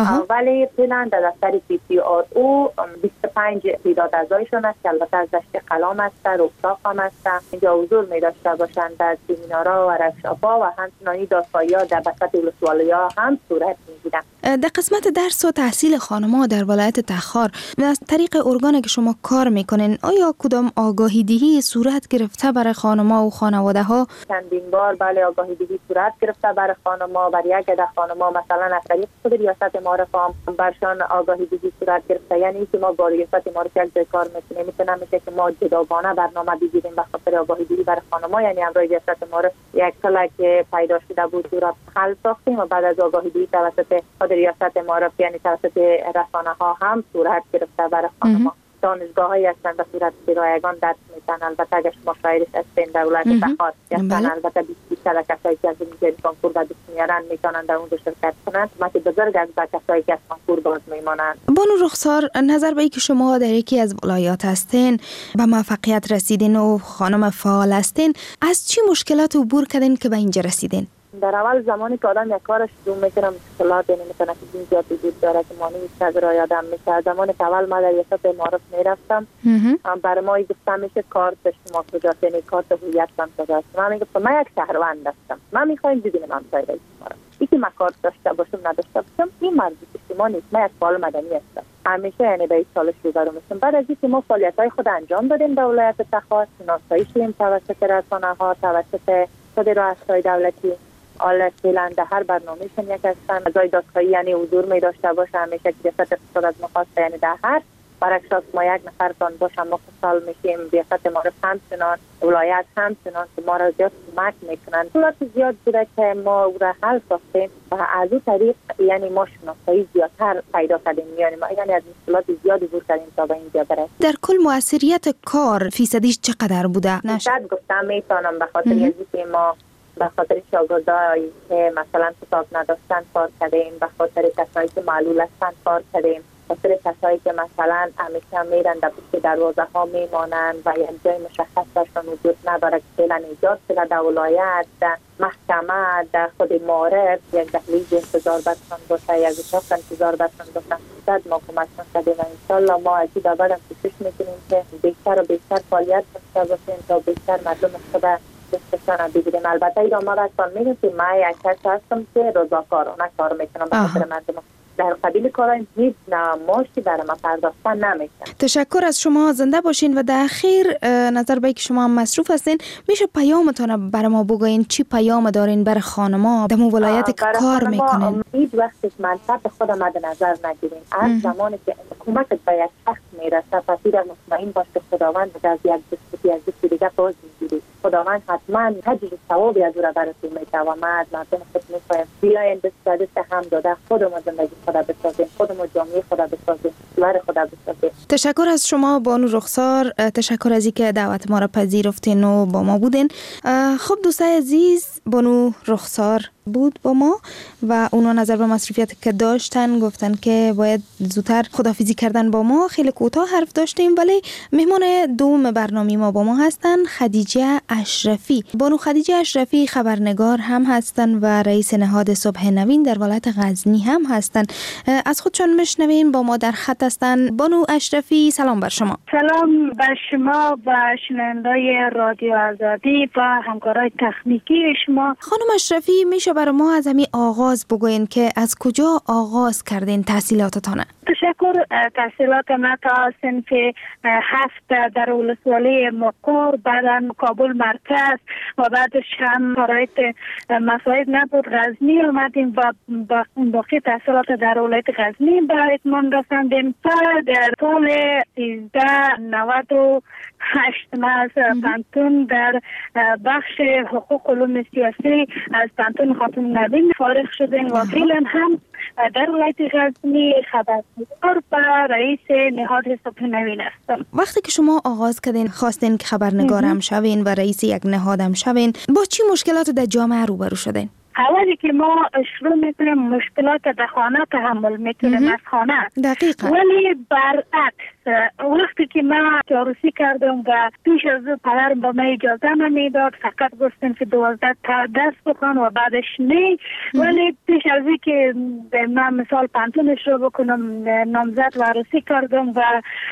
ولی فعلا در دفتر پی سی آر او بیست و پنج تعداد اعضایشون است که البته از دشت قلام است، رفتاق هم است، اینجا حضور می داشته باشند در سمینارها و ورکشاپ‌ها و همچنانی دادخواهی‌ها در بساط ولسوالی‌ها هم صورت می‌گیرد. در قسمت درس و تحصیل خانم‌ها در ولایت تخار از طریق ارگانی که شما کار میکنین آیا کدام آگاهی دهی صورت گرفته برای خانم‌ها و خانواده‌ها؟ چندین بار بله آگاهی دهی صورت گرفته برای خانم‌ها، برای یک عده خانم‌ها مثلا از طریق خود ریاست معارف هم برشان آگاهی دهی صورت گرفته، یعنی که ما با ریاست معارف یک جای کار میکنیم، میتونه میشه که ما جداگانه برنامه بگیریم به خاطر آگاهی دهی برای خانم‌ها، یعنی همراه ریاست معارف یک کلا که پیدا شده بود را حل ساختیم و بعد از آگاهی دهی توسط خود ریاست معارف یعنی توسط رسانه‌ها هم صورت گرفته برای خانم‌ها. دانشگاه‌هایی هستند به صورت که رایگان درس میدن. البته اگر شما شاعرش هستین در ولایت تخار هستن البته بیست کسایی که از این کنکور و بیست میارن میتونن در اونجا شرکت کنند. مکی بزرگ از کسایی که از کنکور باز میمانند. بانو رخسار، نظر به اینکه شما در یکی از ولایات هستین به موفقیت رسیدین و خانم فعال هستین، از چی مشکلات عبور کردین که به اینجا رسیدین؟ در اول زمانی که آدم یک کارش شروع میکنه مشکلات یعنی میتونه که این زیاد وجود داره که مانی میشه را یادم میشه. زمانی که اول ما در ریاست معارف میرفتم برای ما گفتم میشه کارت شما کجاست، یعنی کارت هویت من کجاست. من میگفتم من یک شهروند هستم، من میخوایم ببینم همسایه رئیس ما را یکی من کارت داشته باشم نداشته باشم این مربوط شما نیست، من یک فعال مدنی هستم. همیشه یعنی به این سالش روبرو میشم. بعد از اینکه ما فعالیت‌های خود انجام دادیم در ولایت تخار، شناسایی شدیم توسط رسانه‌ها، توسط خود رؤسای دولتی، آل فعلا در هر برنامه‌شون یک هستن. اعضای دادخواهی یعنی حضور می داشته باشه، همیشه که ریاست اقتصاد از مخواست یعنی در هر برعکس ما یک نفرتان باشه ما خوشحال میشیم. ریاست معارف همچنان، ولایت همچنان که ما را زیاد کمک میکنن. مشکلات زیاد بوده که ما او را حل ساختیم و از این طریق یعنی ما شناسایی زیادتر پیدا کردیم، یعنی ما یعنی از مشکلات زیاد عبور کردیم تا به اینجا برسیم. در کل موثریت کار فیصدیش چقدر بوده؟ نشد گفتم میتونم به خاطر اینکه ما به خاطر شاگردایی که مثلا کتاب نداشتن کار کردیم، به خاطر کسایی که معلول هستن کار کردیم، به خاطر کسایی که مثلا همیشه میرن در پشت دروازه ها میمانند و یک جای مشخص داشتن وجود نداره که فعلا ایجاد شده در ولایت، در محکمه، در خود معارف یک دهلیز انتظار بستن باشه، یک اتاق انتظار بستن باشن. صد ما کمکشان کردیم و انشالله ما از این بعد هم کوشش میکنیم که بیشتر و بیشتر فعالیت داشته باشیم تا بیشتر مردم خود دستشان بگیریم. البته ایران ما رسان میگیم که من یک کس هستم که رضاکارانه کار میکنم به خاطر مردم. در قبیل کارهای هیچ نماشی برای ما پرداختن نمیشه. تشکر از شما، زنده باشین و در اخیر نظر به که شما هم مصروف هستین میشه پیامتون برای ما بگوین؟ چی پیام دارین برای خانما در ولایت که کار میکنین؟ هیچ وقت منصب خود مد نظر نگیرین. از زمانی که حکومت به یک شخص میرسه پس در مطمئن باش که خداوند از یک دستی از دستی دیگه باز میگیری خداوند حتما اجر ثوابی از او را براتون میده و ما از مردم خود میخوایم بیاین دست به دست هم داده خودمون زندگی خدا بسازیم، خودمون جامعه خدا بسازیم، کشور خدا بسازیم. تشکر از شما بانو رخسار، تشکر از اینکه دعوت ما را پذیرفتین و با ما بودین. خب دوستای عزیز، بانو رخسار بود با ما و اونا نظر به مصروفیت که داشتن گفتن که باید زودتر خداحافظی کردن با ما. خیلی کوتاه حرف داشتیم، ولی مهمان دوم برنامه ما با ما هستن خدیجه اشرفی. بانو خدیجه اشرفی خبرنگار هم هستن و رئیس نهاد صبح نوین در ولایت غزنی هم هستن. از خودشون میشنویم، با ما در خط هستن. بانو اشرفی سلام بر شما. سلام بر شما و شنوندای رادیو آزادی و همکارای تکنیکی شما. خانم اشرفی، میشه برای ما از همین آغاز بگوین که از کجا آغاز کردین تحصیلاتتان؟ تشکر. تحصیلات من تا صنف هفت در ولسوالی مقر، بعدا کابل مرکز و بعدش هم شرایط مساعد نبود غزنی آمدیم و باقی تحصیلات در ولایت غزنی به اتمام رساندیم. در سال سیزده نود و هشت ما از پانتون در بخش حقوق علوم سیاسی از پانتون خاتون نوین فارغ شدیم و فعلا هم در ولایت غزنی خبرنگار و رئیس نهاد صبح نوین هستم. وقتی که شما آغاز کردین خواستین که خبرنگار هم شوین و رئیس یک نهاد هم شوین، با چی مشکلات در جامعه روبرو شدین؟ اولی که ما شروع میکنیم مشکلات در خانه تحمل میکنیم از خانه. دقیقا. ولی برعکس وقتی که من عروسی کردم و پیش از او پدرم با من اجازه نمیداد، فقط گفتن که دوازده تا درس بخوان و بعدش نه. ولی پیش از این که من مثال پانتون شروع بکنم نامزد و عروسی کردم و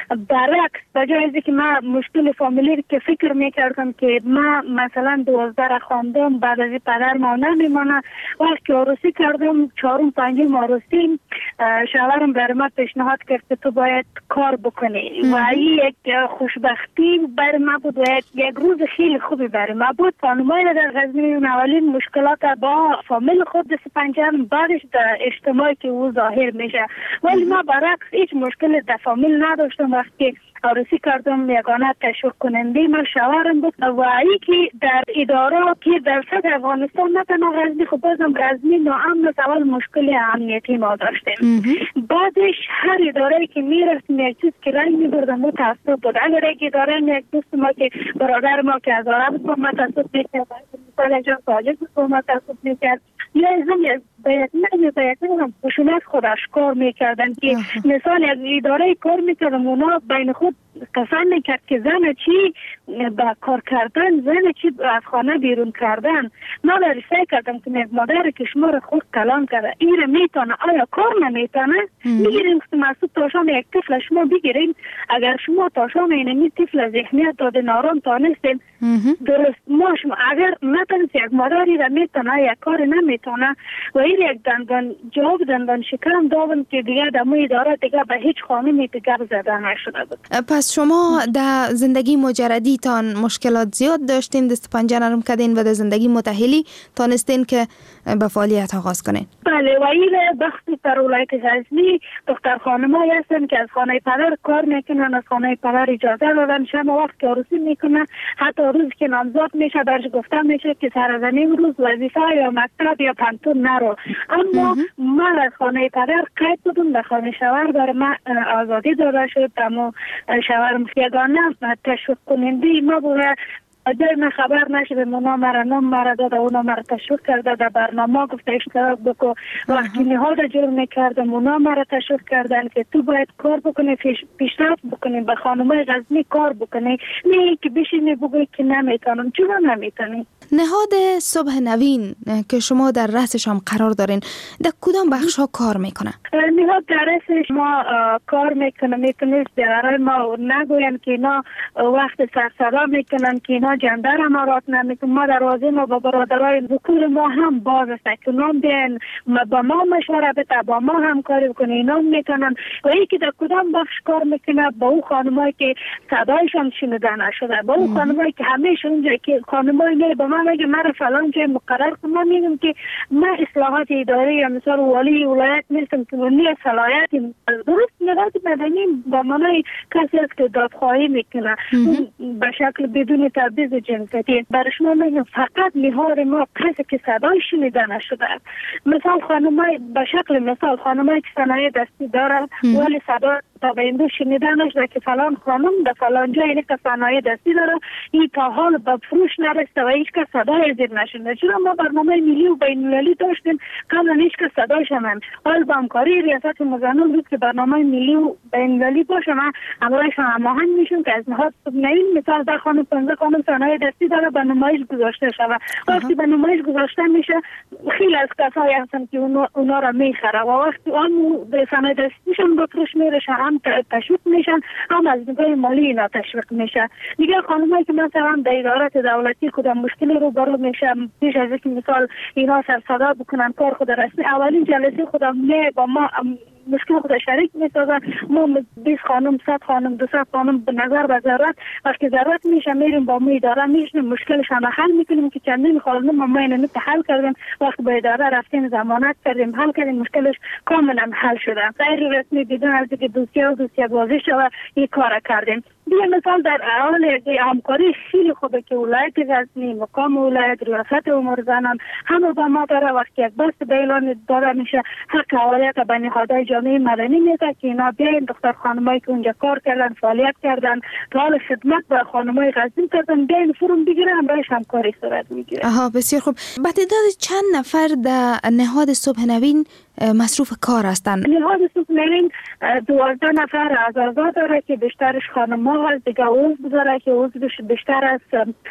برعکس بجای از که من مشکل فامیلی که فکر میکردم که من مثلا دوازده را خواندم بعد از پدر ما نمیمانه، وقتی عروسی کردم چهارم پنجم عروسی شوهرم برای من پیشنهاد کرد که تو باید کار بکنی و این یک خوشبختی برای من بود و یک روز خیلی خوبی برای من بود. خانمای در غزنی اولین مشکلات با فامیل خود دست پنجم، بعدش در اجتماعی که او ظاهر میشه. ولی ما برعکس هیچ مشکل در فامیل نداشتم. وقتی عروسی کردم یگانه تشویق کننده من شوهرم بود و ای که در اداره که در صدر افغانستان نه تنها غزنی، خب بازم غزنی ناامن اول مشکل امنیتی ما داشتیم. بعدش هر اداره که میرفتیم یک چیز که رنگ میبردم متاسف بود. اگر یک اداره یک دوست ما که برادر ما که از عرب بود متاسف میکرد، مثلا جا ساجد بود متاسف میکرد، یا ازم باید نه باید هم خشونت خود اشکار میکردن که مثال از اداره کار میکردم اونا بین خود قسم میکرد که زن چی با کار کردن، زن چی از خانه بیرون کردن. من در سعی کردم که مادر کشمار خود کلام کرده این رو میتونه، آیا کار نمیتونه؟ میگیریم که مسعود تاشام یک طفل شما بگیریم، اگر شما تاشام اینمی طفل ذهنیت داده نارام تانستیم درست ما شما اگر نتونست یک مادری را میتونه یک کار نمیتونه و این یک دندان جواب دندان شکم دادم که دیگه دموی داره دیگه به هیچ خانمی دیگر زده نشده بود. پس شما در زندگی مجردی تان مشکلات زیاد داشتین، دست پنجه نرم کردین و در زندگی متحلی تانستین که به فعالیت آغاز کنین؟ بله و این بخشی در ولایت غزنی دختر خانمایی هستن که از خانه پدر کار میکنن، از خانه پدر اجازه دادن شب وقت که عروسی میکنن، حتی روز که نامزاد میشه درش گفته میشه که سر از این روز وظیفه یا مکتب یا پانتون نرو. اما من از خانه پدر قید بودم به خانه شوهر برای من آزادی داده شد. اما شوهرم یگانه تشویق کننده ما بوده. اگر من خبر نشده اونا مرا نام مرا داده، اونا مرا تشویق کرده در برنامه گفته اشتراک بکن. وقتی نهاد جرم میکردم اونا مرا تشویق کردن که تو باید کار بکنی، پیشرفت بکنی، به خانمای غزنی کار بکنی، نه که بشینی بگوی که نمیتونم. چرا نمیتونی؟ نهاد صبح نوین که شما در رأسش هم قرار دارین در کدام بخش ها کار میکنه؟ نهاد در رأسش ما کار میکنه میتونست در ما نگوین که اینا وقت سرسرا میکنن که اینا جندر امارات نمیکنن. ما در واضح ما با برادرای ذکور ما هم باز است که نام بین با ما مشوره بده، با ما هم کاری بکنه اینا میتونن و ای که در کدام بخش کار میکنه با اون خانمایی که صدایشان شنیده نشده، با اون خانمایی که همیشه اونجا که خانمایی نه با من مثلا اگه من فلان جای مقرر کنم، من میگم که من اصلاحات اداری یا مثلا والی ولایت نیستم که منی صلاحیت درست. نهاد مدنی با معنای کسی است که دادخواهی میکنه به شکل بدون تبعیض جنسیتی. برای شما میگم فقط نهاد ما کسی که صدای شنیده نشده. مثال خانمای به شکل مثال خانمایی که صنایع دستی دارن ولی صدا تا به این شنیده نشده که فلان خانم در فلان جای اینه که صنایع دستی داره، این تا حال به فروش نرسته و هیچ کس صدای زیر نشنده. چرا ما برنامه ملی و بین المللی داشتیم قبلا هیچ کس صدایش هم حال با همکاری ریاست مزنون بود که برنامه ملی و بین المللی باشه. من همراهش هماهنگ میشم که از نهاد نوین مثال در خانم پنځه خانم صنایع دستی داره به نمایش گذاشته شود. وقتی به نمایش گذاشته میشه خیلی از کسایی هستن که اونا, اونا را میخره و وقتی آن به صنایع دستیشون به فروش میرشه هم تشویق میشن هم از نگاه مالی اینا تشویق میشه. دیگه خانمایی که مثلا در ادارات دولتی کدام مشکلی رو برو میشه پیش از اینکه مثال اینا سر صدا بکنن کار خود رسمی اولین جلسه خودم نه با ما مشکل خود شریک میسازن. ما بیست خانم صد خانم دو صد خانم به نظر به ضرورت وقتی ضرورت میشه میریم با ما اداره میشیم مشکلش هم حل میکنیم که چندین خانم ما اینو حل کردیم. وقتی به اداره رفتیم ضمانت کردیم حل کردیم مشکلش کاملا حل شده. غیر رسمی بدون از اینکه دوسیه و دوسیه بازی شود این کار کردیم. دیگه مثال در حال همکاری خیلی خوبه که ولایت غزنی مقام ولایت ریاست امور زنان همه با ما داره. وقتی یک بست به اعلان داده میشه حق اولویت به نهادهای جامعه مدنی میده که اینا بیاین دختر خانمایی که اونجا کار کردن فعالیت کردن تا حال خدمت به خانمای غزنی کردن بیاین فرم بگیره همراهش همکاری صورت میگیره. آها بسیار خوب. با تعداد چند نفر در نهاد صبح نوین مصروف کار هستند؟ نهاد صبح نوین دوازده نفر اعضا داره که بیشترش خانم‌ها هست. دیگه عضو داره که عضوش بیشتر از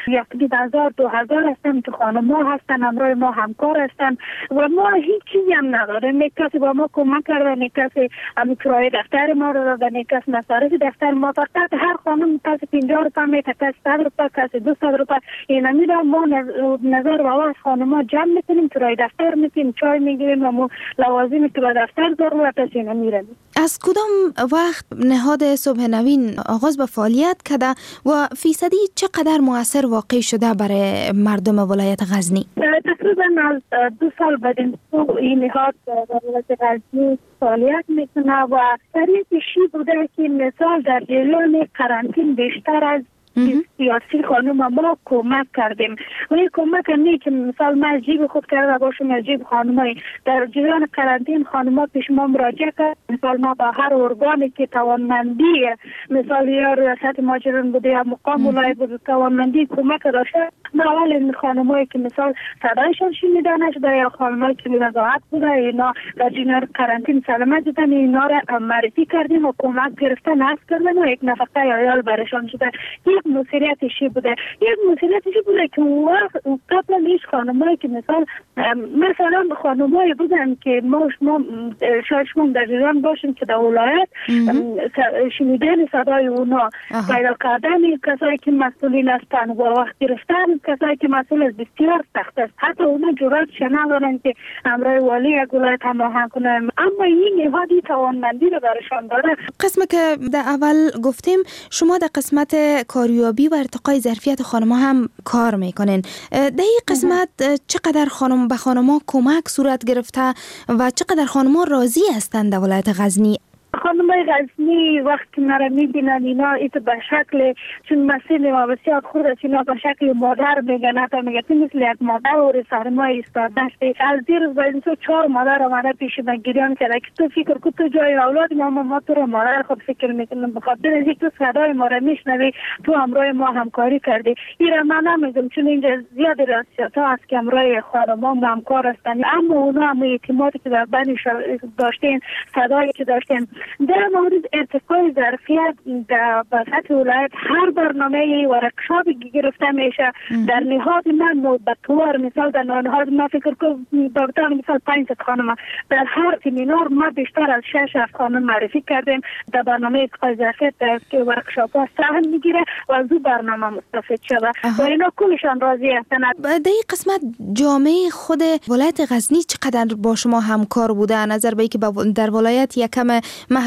یک هزار دو هزار هستن که خانم‌ها هستن همراه ما همکار هستن و ما هیچ چیزی هم نداره. یک کسی با ما کمک کرده، یک کسی هم کرایه دفتر ما رو دادن، یک کسی مصارف دفتر ما. فقط هر خانم کسی پنجاه روپیه میده، کسی صد روپیه، کسی دویست روپیه اینا میده. ما نظر و آواز خانم‌ها جمع میکنیم، کرایه دفتر میدیم، چای میگیریم و ما لوازمی که به دفتر ضرورت است اینا میریم. از کدام وقت نهاد صبح نوین آغاز به فعالیت کرده و فیصدی چقدر مؤثر واقع شده برای مردم ولایت غزنی؟ تقریبا از دو سال بعد این نهاد در ولایت غزنی فعالیت میکنه و طریقشی بوده که مثال در جریان قرنطین بیشتر از سیاسی خانم ما کمک کردیم. و این کمک نه که مثال من جیب خود کرده باشم از جیب خانمای در جریان قرنطین خانم‌ها پیش ما مراجعه کرد. مثال ما با هر ارگانی که توانمندی مثال یا ریاست مهاجران بوده یا مقام ولایت بوده توانمندی کمک داشته، ما اول این خانمایی که مثال صدایشان شنیده نشده یا خانمایی که بی‌وضاحت بوده اینا در جریان قرنطین سلامت دیدن اینا را معرفی کردیم و کمک گرفتن هست کردن و یک نفقه عیال برشان شده. یک مسئولیتشی بوده یک مسئولیتشی بوده که وقت قبل از خانمایی که مثال مثلا خانمایی بودن که ما شما شاید شما در ایران باشیم که در ولایت شنیدن صدای اونا پیدا کردن کسایی که مسئولین هستن و وقت گرفتن کسایی که مسئول از بسیار سخت است. حتی اونا جرأت ندارن که امرای والی یک ولایت هماهنگ کنن، اما این نهادی توانمندی رو برشان داره. قسمت که در اول گفتیم شما در قسمت کاریابی و ارتقای ظرفیت خانم‌ها هم کار میکنین. در این قسمت چقدر خانم به خانم‌ها کمک صورت گرفته و چقدر خانم‌ها راضی هستند در ولایت غزنی؟ خانمای غزنی وقتی مرا میبینن اینا ایت به شکل چون مسئله ما بسیار خود است اینا به شکل مادر میگن، حتی میگه تو مثل یک مادر و سر ما ایستاده است. از دیر باید تو چهار مادر آمده پیش من گریان کرده که تو فکر کن تو جای اولاد ما ما تو رو مادر خود فکر میکنم بخاطر اینکه تو صدای ما را میشنوی تو همراه ما همکاری کردی. این را من نمیگم چون اینجا زیاد راستیات ها است که همراه خانما ما همکار هستن، اما اونا هم اعتمادی که در بین داشتین صدایی که داشتین در مورد ارتقای ظرفیت در سطح ولایت هر برنامه ورکشاپی گرفته میشه در نهاد من به طور مثال در نهاد ما فکر کنم دکتر مثال پنج خانم در هر سمینار ما بیشتر از شش هفت خانم معرفی کردیم در برنامه ارتقای ظرفیت که ورکشاپ ها سهم میگیره و از اون برنامه مستفید شده و اینا کلشان راضی هستند. در این قسمت جامعه خود ولایت غزنی چقدر با شما همکار بوده نظر به اینکه در ولایت یکم محدود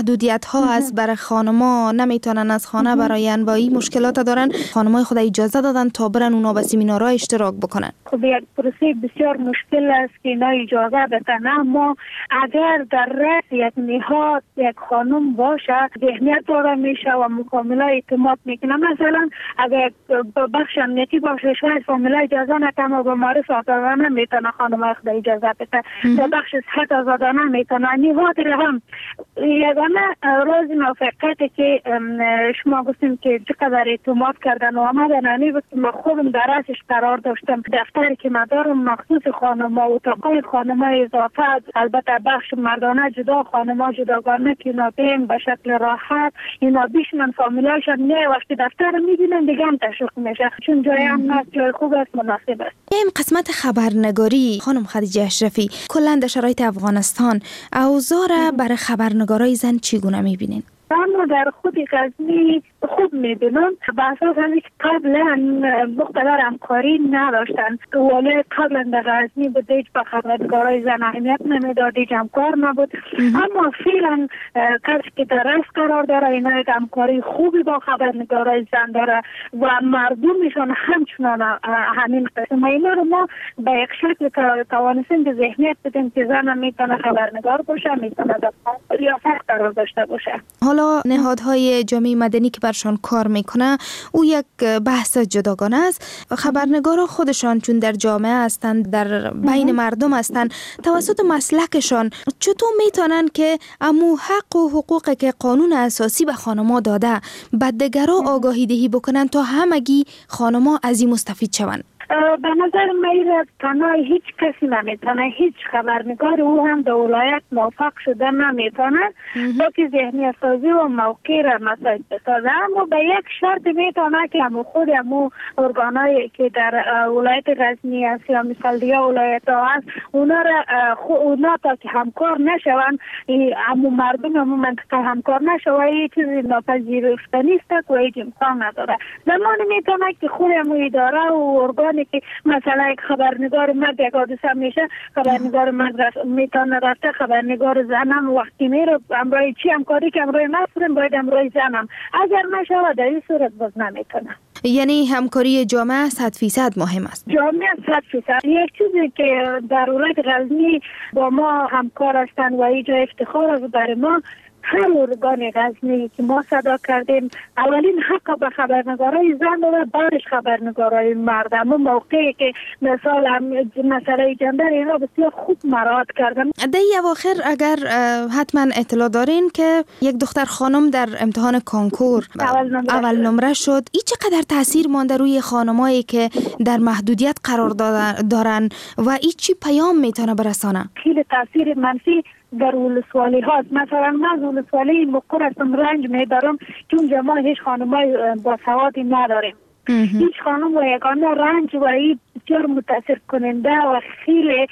محدودیت ها است برای خانما، نمیتونن از خانه براین، با این مشکلات دارن. خانمای خود اجازه دادن تا برن اونا به سمینارها اشتراک بکنن. خب یک پروسه بسیار مشکل است که اینا اجازه بدن، اما اگر در رأس یک نهاد یک خانم باشه ذهنیت داره میشه و مکاملا اعتماد میکنه. مثلا اگر بخش امنیتی باشه شاید فامیلا اجازه نکنه و به معرف آزادانه میتونه خانم خود اجازه بده، در بخش صحت آزادانه میتونه. نهاد هم یگانه راز موفقیتی که شما گفتیم که چقدر اعتماد کردن و آمدن انی بود که ما خودم در رأسش قرار داشتم. دفتری که مدارم مخصوص خانم‌ها و اتاقای خانم‌ها اضافه، البته بخش مردانه جدا، خانم‌ها جداگانه که اینا بین به شکل راحت اینا بیشنن فامیلایشان نه وقتی دفتر میبینن دیگه هم تشویق میشه، چون جای هم هست، جای خوب است، مناسب است. این قسمت خبرنگاری خانم خدیجه اشرفی کلا در شرایط افغانستان اوضاع را برای خبرنگارای زن چگونه میبینین؟ اما در خود غزنی خوب میبینم به اساس اینکه قبلا مقتدر همکاری نداشتن. ولی قبلا در غزنی بود هیچ به خبرنگارای زن اهمیت نمیداد، هیچ همکار نبود. اما فعلا کسی که در رأس قرار داره اینا یک همکاری خوبی با خبرنگارای زن داره و مردمشان همچنان همین قسم. اینا رو ما به یک شکل توانستیم به ذهنیت بدیم که زن میتونه خبرنگار باشه، میتونه در ریاست قرار داشته باشه. حالا نهادهای جامعه مدنی که برشان کار میکنه او یک بحث جداگانه است. خبرنگارا خودشان چون در جامعه هستند، در بین مردم هستند، توسط مسلکشان چطور میتونن که امو حق و حقوق که قانون اساسی به خانما داده به دیگران آگاهی دهی بکنن تا همگی خانما از این مستفید شوند؟ به نظر من تنها هیچ کسی نمیتونه، هیچ خبرنگار او هم در ولایت موفق شده نمیتونه با که ذهنی سازی و موقع را مساعد بسازه. اما به یک شرط میتونه که همو خود همو ارگانایی که در ولایت غزنی هست یا مثال دیگه ولایت ها هست اونا را اونا تا که همکار نشون، همو مردم همو منطقه همکار نشون، هیچ چیزی ناپذیرفتنی است و هیچ امکان نداره. زمان میتونه که خود همو اداره و ارگان که مثلا یک خبرنگار مرد یک حادثه میشه، خبرنگار مرد میتونه رفته، خبرنگار زنم وقتی میره امرای چی همکاری که امرای مسئولم باید امرای زنم، اگر نشوه در این صورت باز نمیتونه. یعنی همکاری جامعه صد فیصد مهم است. جامعه صد فیصد. یک چیزی که در ولایت غزنی با ما همکار هستند و اینجا افتخار است برای ما، هر ارگان غزنی که ما صدا کردیم اولین حق به خبرنگارای زن و بعدش خبرنگارای مرد. اما موقعی که مثال مسئله جندر اینا بسیار خوب مراعات کردن. در اواخر اگر حتما اطلاع دارین که یک دختر خانم در امتحان کانکور اول نمره, اول نمره شد، این چقدر تاثیر مانده روی خانمایی که در محدودیت قرار دارن و این چی پیام میتونه برسانه؟ خیلی تاثیر منفی در ولسوالی هاست. مثلا من ولسوالی مقر هستم، رنج میدارم که اونجا ما هیچ خانمای با سوادی نداریم. هیچ خانم و یگانه رنج و این بسیار متاثر کننده و خیلی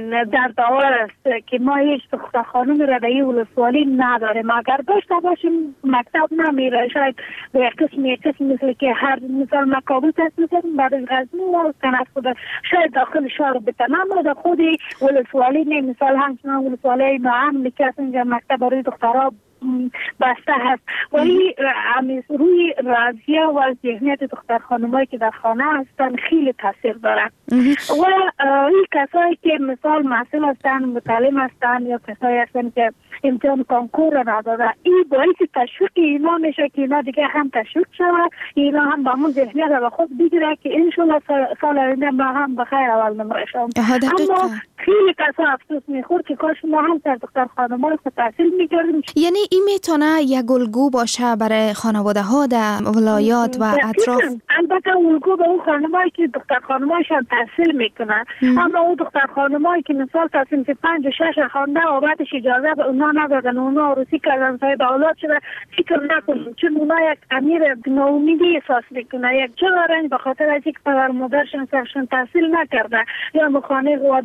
دردآور است که ما هیچ دختر خانم را در این ولسوالی نداریم. اگر داشته باشیم مکتب نمیره، شاید به یک قسم یک قسم مثل که هر مثال مکابل تصمیم کنیم بعد از غزنی و کنت خود شاید داخل شهر بتن، اما در خود ولسوالی نه. مثال همچنان ولسوالی ناامنی که اینجا مکتب برای دخترها بسته هست ولی روی راضیه و ذهنیت دختر خانمایی که در خانه هستن خیلی تاثیر داره. و این کسایی که مثال محصول هستن، متعلم هستن یا کسایی هستن که امتحان کانکور را نداره، این باعث تشویق اینا میشه که اینا دیگه هم تشویق شود، اینا هم با همون ذهنیت را خود بگیره که انشالله سال آینده ما هم بخیر اول نمره شوم. اما خیلی کسا افسوس میخورد که کاش ما هم در دختر خانم‌ها خود تحصیل میکردیم. یعنی این میتونه یک الگو باشه برای خانواده ها در ولایات و اطراف؟ البته الگو به اون خانمایی که دختر خانمایشان تحصیل میکنن، اما اون دختر خانمایی که مثال تصمیم که پنج و شش خانده و بعدش اجازه به اونا ندادن، اونا عروسی کردن، صاحب اولاد شده، فکر نکنیم چون اونا یک امیر ناامیدی احساس میکنه، یک جا رنج به خاطر از یک پدر مادرشان سرشان تحصیل نکرده یا مخانه واده خسرو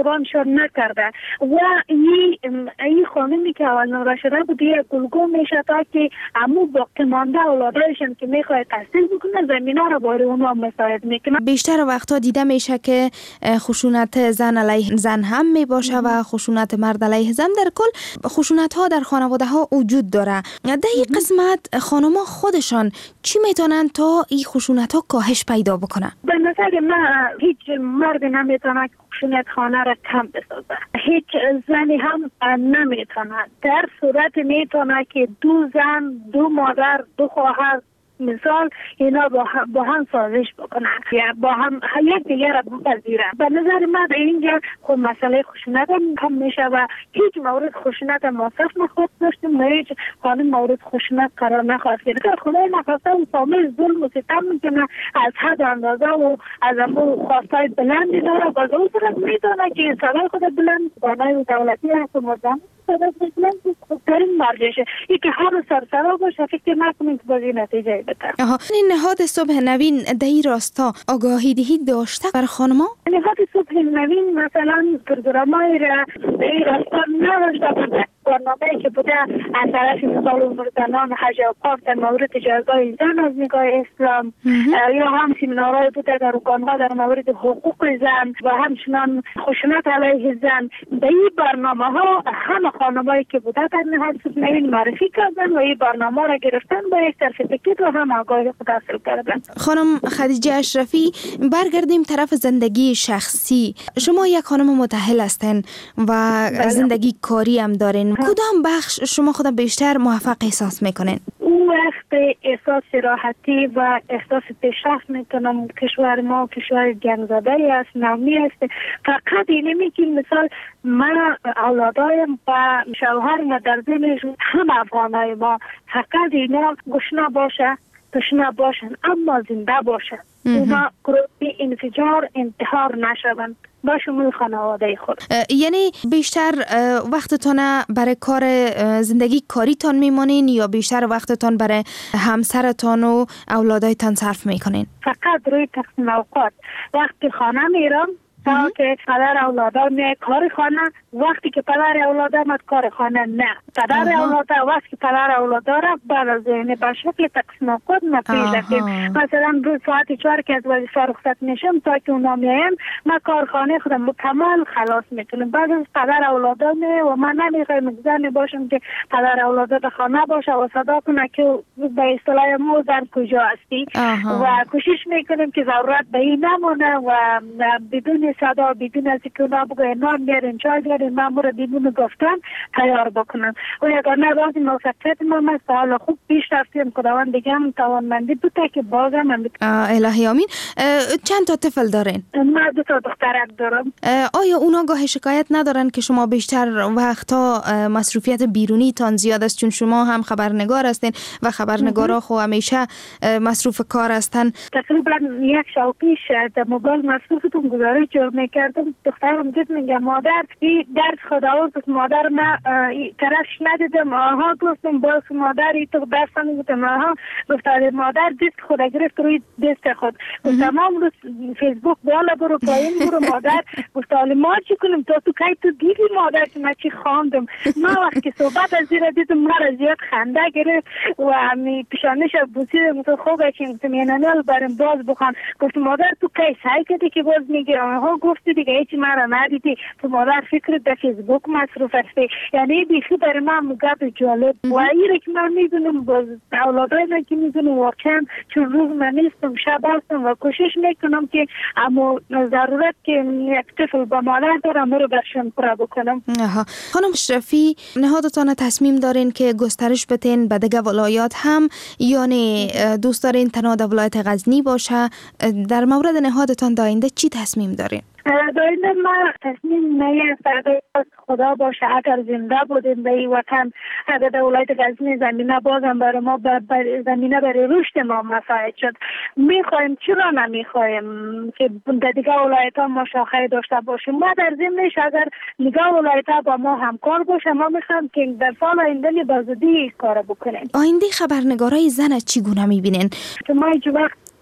زبانشان نکرده و این این خانمی که اول نوره شده بود یک گلگو میشه تا که امو باقی مانده اولادایشان که میخواه تحصیل بکنه زمینه رو باری اونا مساعد میکنه. بیشتر وقتا دیده میشه که خشونت زن علیه زن هم میباشه و خشونت مرد علیه زن. در کل خشونت ها در خانواده ها وجود داره. در این قسمت خانما خودشان چی میتونن تا این خشونت ها کاهش پیدا بکنه؟ به نظر من هیچ مرد نمیتونه خشونت خانه را کم بسازه، هیچ زنی هم نمیتونه. در صورت میتونه که دو زن، دو مادر، دو خواهر مثال اینا با هم, با هم سازش بکنن یا با هم یک دیگر را بپذیرن. به نظر من اینجا خود مسئله خشونت هم کم میشه و هیچ مورد خشونت موثق نخواهد داشتیم و هیچ قانون مورد خشونت قرار نخواهد گرفت. خدای نخواسته و فامیل ظلم و ستم میکنه از حد اندازه و از امو خواستای بلندی داره باز اون صورت میدونه که صدای خود بلند بانای و دولتی هست و مردم صدای بلند در این مرجشه ای که هر سرسرا باشه فکر نکنیم که بازی نتیجه بده. این نهاد صبح نوین در این راستا آگاهی دهی داشته بر خانما؟ نهاد صبح نوین مثلا پروگرامای را در این راستا نداشته بوده. برنامه‌ای که بوده از طرف مثال امور زنان حج و پاک در مورد جایگاه زن از نگاه اسلام یا هم سمینارهای بوده در ارگان‌ها در مورد حقوق زن و همچنان خشونت علیه زن. به این برنامه‌ها همه خانمایی که بوده در نهاد صبح نوین معرفی کردن و این برنامه را گرفتن با یک سرتیفیکت و هم آگاهی خود حاصل کردن. خانم خدیجه اشرفی، برگردیم طرف زندگی شخصی. شما یک خانم متأهل هستین و بله. زندگی کاری هم دارین. کدام بخش شما خود بیشتر موفق احساس میکنین؟ اون وقت احساس راحتی و احساس پیشرفت میکنم. کشور ما کشور گنگزده است، نامی است. فقط اینه میگیم مثال من اولادایم و شوهر و در ضمنش هم افغانای ما فقط اینا گشنه باشه تشنه باشن اما زنده باشن. اونا گروهی انفجار انتحار نشوند با شمول خانواده خود. یعنی بیشتر وقتتان برای کار زندگی کاریتان میمانین یا بیشتر وقتتان برای همسرتان و اولادایتان صرف میکنین؟ فقط روی تقسیم اوقات. وقتی خانه میرم تا که پدر اولادار میاد کار خانه، وقتی که پدر اولادار میاد کار خانه نه. پدر اولادار وقتی که پدر اولادار بعد از این به شکل تقسیم اوقات نپیش مثلا روز ساعت چهار که از وظیفه رخصت میشم تا که اونا میایم من کارخانه خودم مکمل خلاص میکنم. بعد از پدر اولادار می و من نمیخوام مگذر باشم که پدر اولادار خانه باشه و صدا کنه که به اصطلاح ما در کجا هستی و کوشش میکنم که ضرورت به این نمونه و بدون صدا بدون از که اونا بگه نان بیارین چای بیارین مامور بدون گفتن تیار بکنن و اگر نه بازی موفقیت ما است حالا خوب پیش رفتیم خداوند دیگه هم توانمندی بوده که بازم من الهی آمین. چند تا طفل دارین؟ من دو تا دخترک دارم. آیا اونا گاه شکایت ندارن که شما بیشتر وقتا مصروفیت بیرونی تان زیاد است چون شما هم خبرنگار هستین و خبرنگارا خو همیشه مصروف کار هستن؟ تقریبا یک سال پیش در موبایل مصروفتون گزارش میکردم دخترم دید میگه مادر این درس خداوند مادر من طرفش ندیدم آها گفتم باز مادر ای تو درس نمیدم آها گفتم مادر دید خدا گرفت روی دست خود تمام روز فیسبوک بالا برو پایین برو مادر گفتم ما چی کنیم تو تو کی تو دیدی مادر که من چی خواندم ما وقتی صحبت از زیر دیدم مرا زیاد خنده گرفت و همی پیشانش بوسیدم تو خوبه که میانال برم باز بخوان گفتم مادر تو کی سعی کردی که باز میگه آها گفتی دیگه هیچ مرا ندیدی تو مادر فکر در فیسبوک مصروف هستی. یعنی بیخی برای من مگب جالب و ایره که من میدونم باز اولادای من که میدونم واقعا چون روز من نیستم شب هستم و کوشش میکنم که اما ضرورت که یک طفل با مادر دارم رو برشان پورا بکنم. آها. خانم اشرفی نهادتان تصمیم دارین که گسترش بتین به دیگه ولایات هم یعنی دوست دارین تنها در ولایت غزنی باشه؟ در مورد نهادتان داینده چی تصمیم دارین؟ داینده ما تصمیم نیست فردا خدا باشه اگر زنده بودیم به این وطن اگر در ولایت غزنی زمینه بازم برای ما بر زمینه برای رشد ما مساعد شد. میخوایم چرا نمیخوایم که در دیگه ولایت ها ما شاخه داشته باشیم. ما در ضمنش اگر دیگه ولایت ها با ما همکار باشه ما میخوایم که در سال آینده با زودی کار بکنیم. آینده خبرنگارای زن چگونه میبینین؟ که ما هیچ وقت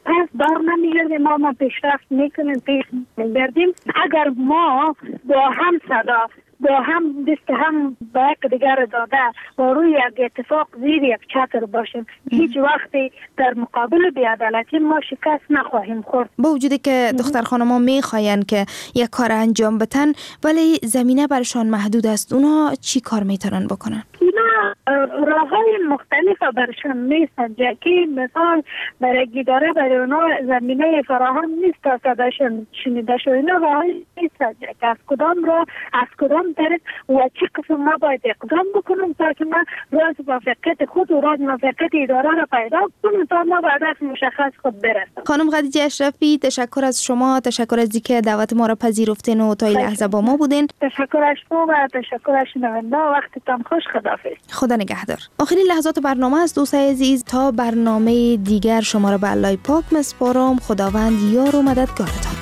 پس بار نمیگردیم، ما ما پیشرفت میکنیم، پیش میبردیم. اگر ما با هم صدا با هم دست هم با یک دیگر داده با روی یک اتفاق زیر یک چتر باشیم، هیچ وقتی در مقابل بی‌عدالتی ما شکست نخواهیم خورد. با وجودی که دختر خانم‌ها میخواین که یک کار انجام بدن ولی زمینه برشان محدود است، اونا چی کار میتونن بکنن؟ اینا راه‌های مختلف برشان نیستن، که مثال برای گیداره برای اونا زمینه فراهم نیست تا صداشون شنیده شد. اینا راه‌های نیستن که از کدام راه از کدام طریق و چه قسم ما باید اقدام بکنم تا که ما راز موفقیت خود و راز موفقیت اداره را پیدا کنم تا ما بعد از مشخص خود برسیم. خانم خدیجه اشرفی، تشکر از شما، تشکر از اینکه دعوت ما را پذیرفتین و تا این لحظه با ما بودین. تشکر از شما و تشکر از شنونده. وقتتان خوش. خداحافظ. خدا نگهدار. آخرین لحظات برنامه است دوستای عزیز. تا برنامه دیگر شما را به الله پاک میسپارم. خداوند یار و مددگارتان.